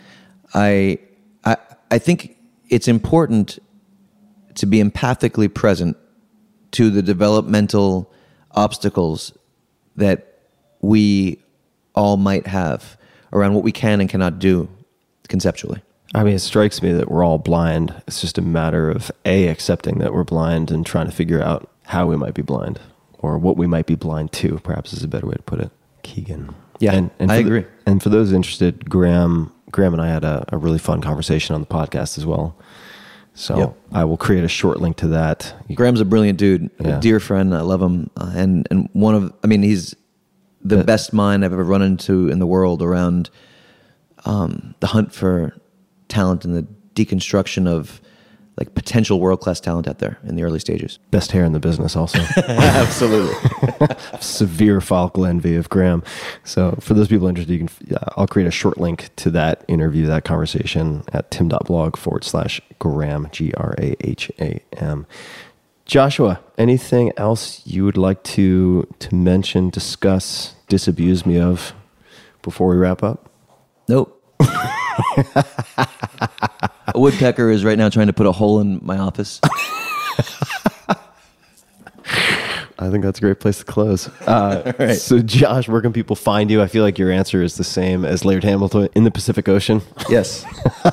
I, I, I think it's important to be empathically present to the developmental obstacles that we all might have around what we can and cannot do conceptually. I mean, it strikes me that we're all blind. It's just a matter of A, accepting that we're blind and trying to figure out how we might be blind or what we might be blind to, perhaps is a better way to put it. Keegan. Yeah, and, and I for agree. The, and for those interested, Graham Graham and I had a, a really fun conversation on the podcast as well. So Yep. I will create a short link to that. You- Graham's a brilliant dude, Yeah. a dear friend. I love him. Uh, and, and one of, I mean, he's the Yeah. best mind I've ever run into in the world around um, the hunt for talent and the deconstruction of like potential world-class talent out there in the early stages. Best hair in the business also. Absolutely. Severe follicle envy of Graham. So for those people interested, you can, yeah, I'll create a short link to that interview, that conversation at tim.blog forward slash Graham, G R A H A M. Joshua, anything else you would like to to mention, discuss, disabuse me of before we wrap up? Nope. A woodpecker is right now trying to put a hole in my office. I think that's a great place to close. Uh, right. So, Josh, where can people find you? I feel like your answer is the same as Laird Hamilton in the Pacific Ocean. Yes.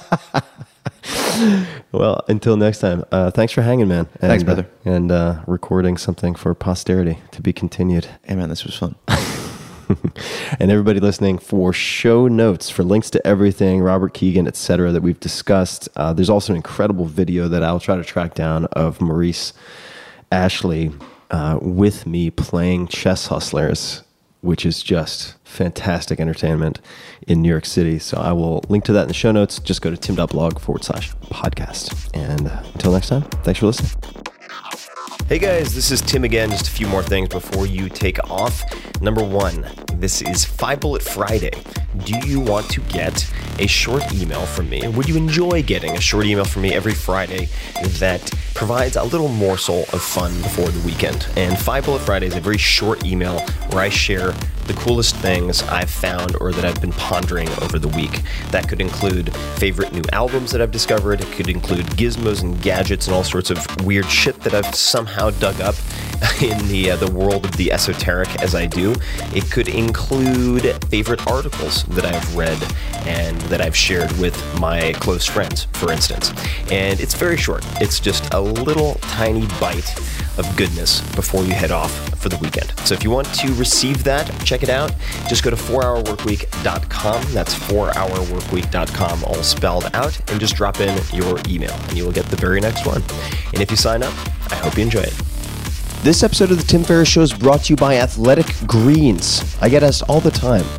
Well, until next time, uh, thanks for hanging, man. And, Thanks, brother. Uh, and uh, recording something for posterity to be continued. Hey, man, this was fun. And everybody listening, for show notes, for links to everything, Robert Keegan, et cetera, that we've discussed, uh, there's also an incredible video that I'll try to track down of Maurice Ashley uh, with me playing Chess Hustlers, which is just fantastic entertainment in New York City. So I will link to that in the show notes. Just go to tim.blog forward slash podcast. And uh, until next time, thanks for listening. Hey guys, this is Tim again. Just a few more things before you take off. Number one, this is Five Bullet Friday. Do you want to get a short email from me? Would you enjoy getting a short email from me every Friday that provides a little morsel of fun before the weekend? And Five Bullet Friday is a very short email where I share the coolest things I've found or that I've been pondering over the week. That could include favorite new albums that I've discovered. It could include gizmos and gadgets and all sorts of weird shit that I've somehow dug up in the uh, the world of the esoteric as I do. It could include favorite articles that I've read and that I've shared with my close friends, for instance. And it's very short. It's just a little tiny bite of goodness before you head off for the weekend. So if you want to receive that, check it out. Just go to four hour work week dot com. That's four hour work week dot com, all spelled out, and just drop in your email and you will get the very next one. And if you sign up, I hope you enjoy it. This episode of The Tim Ferriss Show is brought to you by Athletic Greens. I get asked all the time,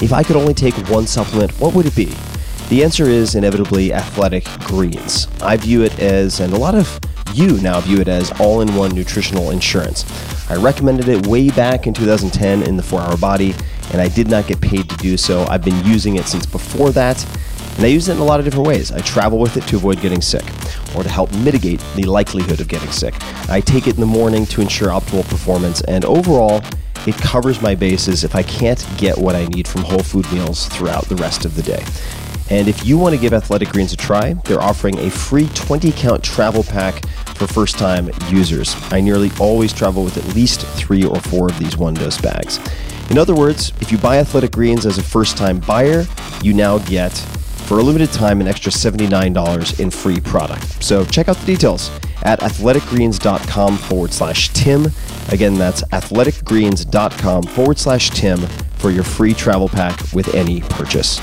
If I could only take one supplement, what would it be? The answer is inevitably Athletic Greens. I view it as, and a lot of you now view it as, all-in-one nutritional insurance. I recommended it way back in two thousand ten in the four hour Body, and I did not get paid to do so. I've been using it since before that, and I use it in a lot of different ways. I travel with it to avoid getting sick, or to help mitigate the likelihood of getting sick. I take it in the morning to ensure optimal performance, and overall, it covers my bases if I can't get what I need from whole food meals throughout the rest of the day. And if you want to give Athletic Greens a try, they're offering a free twenty count travel pack for first-time users. I nearly always travel with at least three or four of these one-dose bags. In other words, if you buy Athletic Greens as a first-time buyer, you now get, for a limited time, an extra seventy-nine dollars in free product. So check out the details at athleticgreens.com forward slash Tim. Again, that's athleticgreens.com forward slash Tim for your free travel pack with any purchase.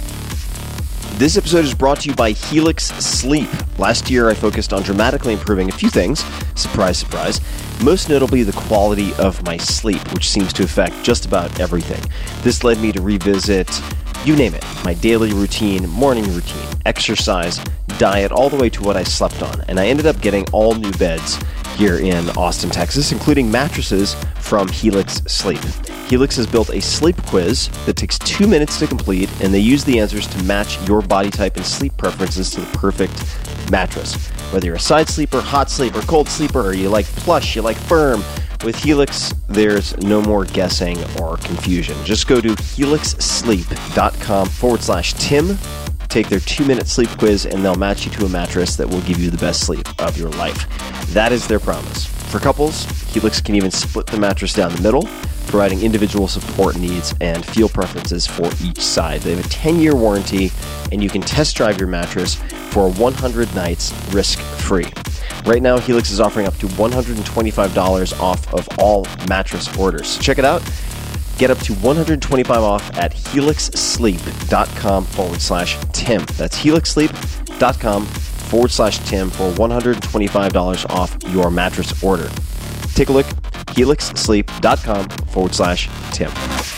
This episode is brought to you by Helix Sleep. Last year, I focused on dramatically improving a few things. Surprise, surprise. Most notably, the quality of my sleep, which seems to affect just about everything. This led me to revisit, you name it, my daily routine, morning routine, exercise, diet, all the way to what I slept on. And I ended up getting all new beds here in Austin, Texas, including mattresses from Helix Sleep. Helix has built a sleep quiz that takes two minutes to complete, and they use the answers to match your body type and sleep preferences to the perfect mattress. Whether you're a side sleeper, hot sleeper, cold sleeper, or you like plush, you like firm, with Helix, there's no more guessing or confusion. Just go to helixsleep.com forward slash Tim, take their two-minute sleep quiz, and they'll match you to a mattress that will give you the best sleep of your life. That is their promise. For couples, Helix can even split the mattress down the middle, providing individual support needs and feel preferences for each side. They have a ten-year warranty, and you can test drive your mattress for one hundred nights risk-free. Right now, Helix is offering up to one hundred twenty-five dollars off of all mattress orders. So check it out. Get up to one hundred twenty-five dollars off at helixsleep.com forward slash Tim. That's helixsleep.com forward slash Tim for one hundred twenty-five dollars off your mattress order. Take a look, helixsleep.com forward slash Tim.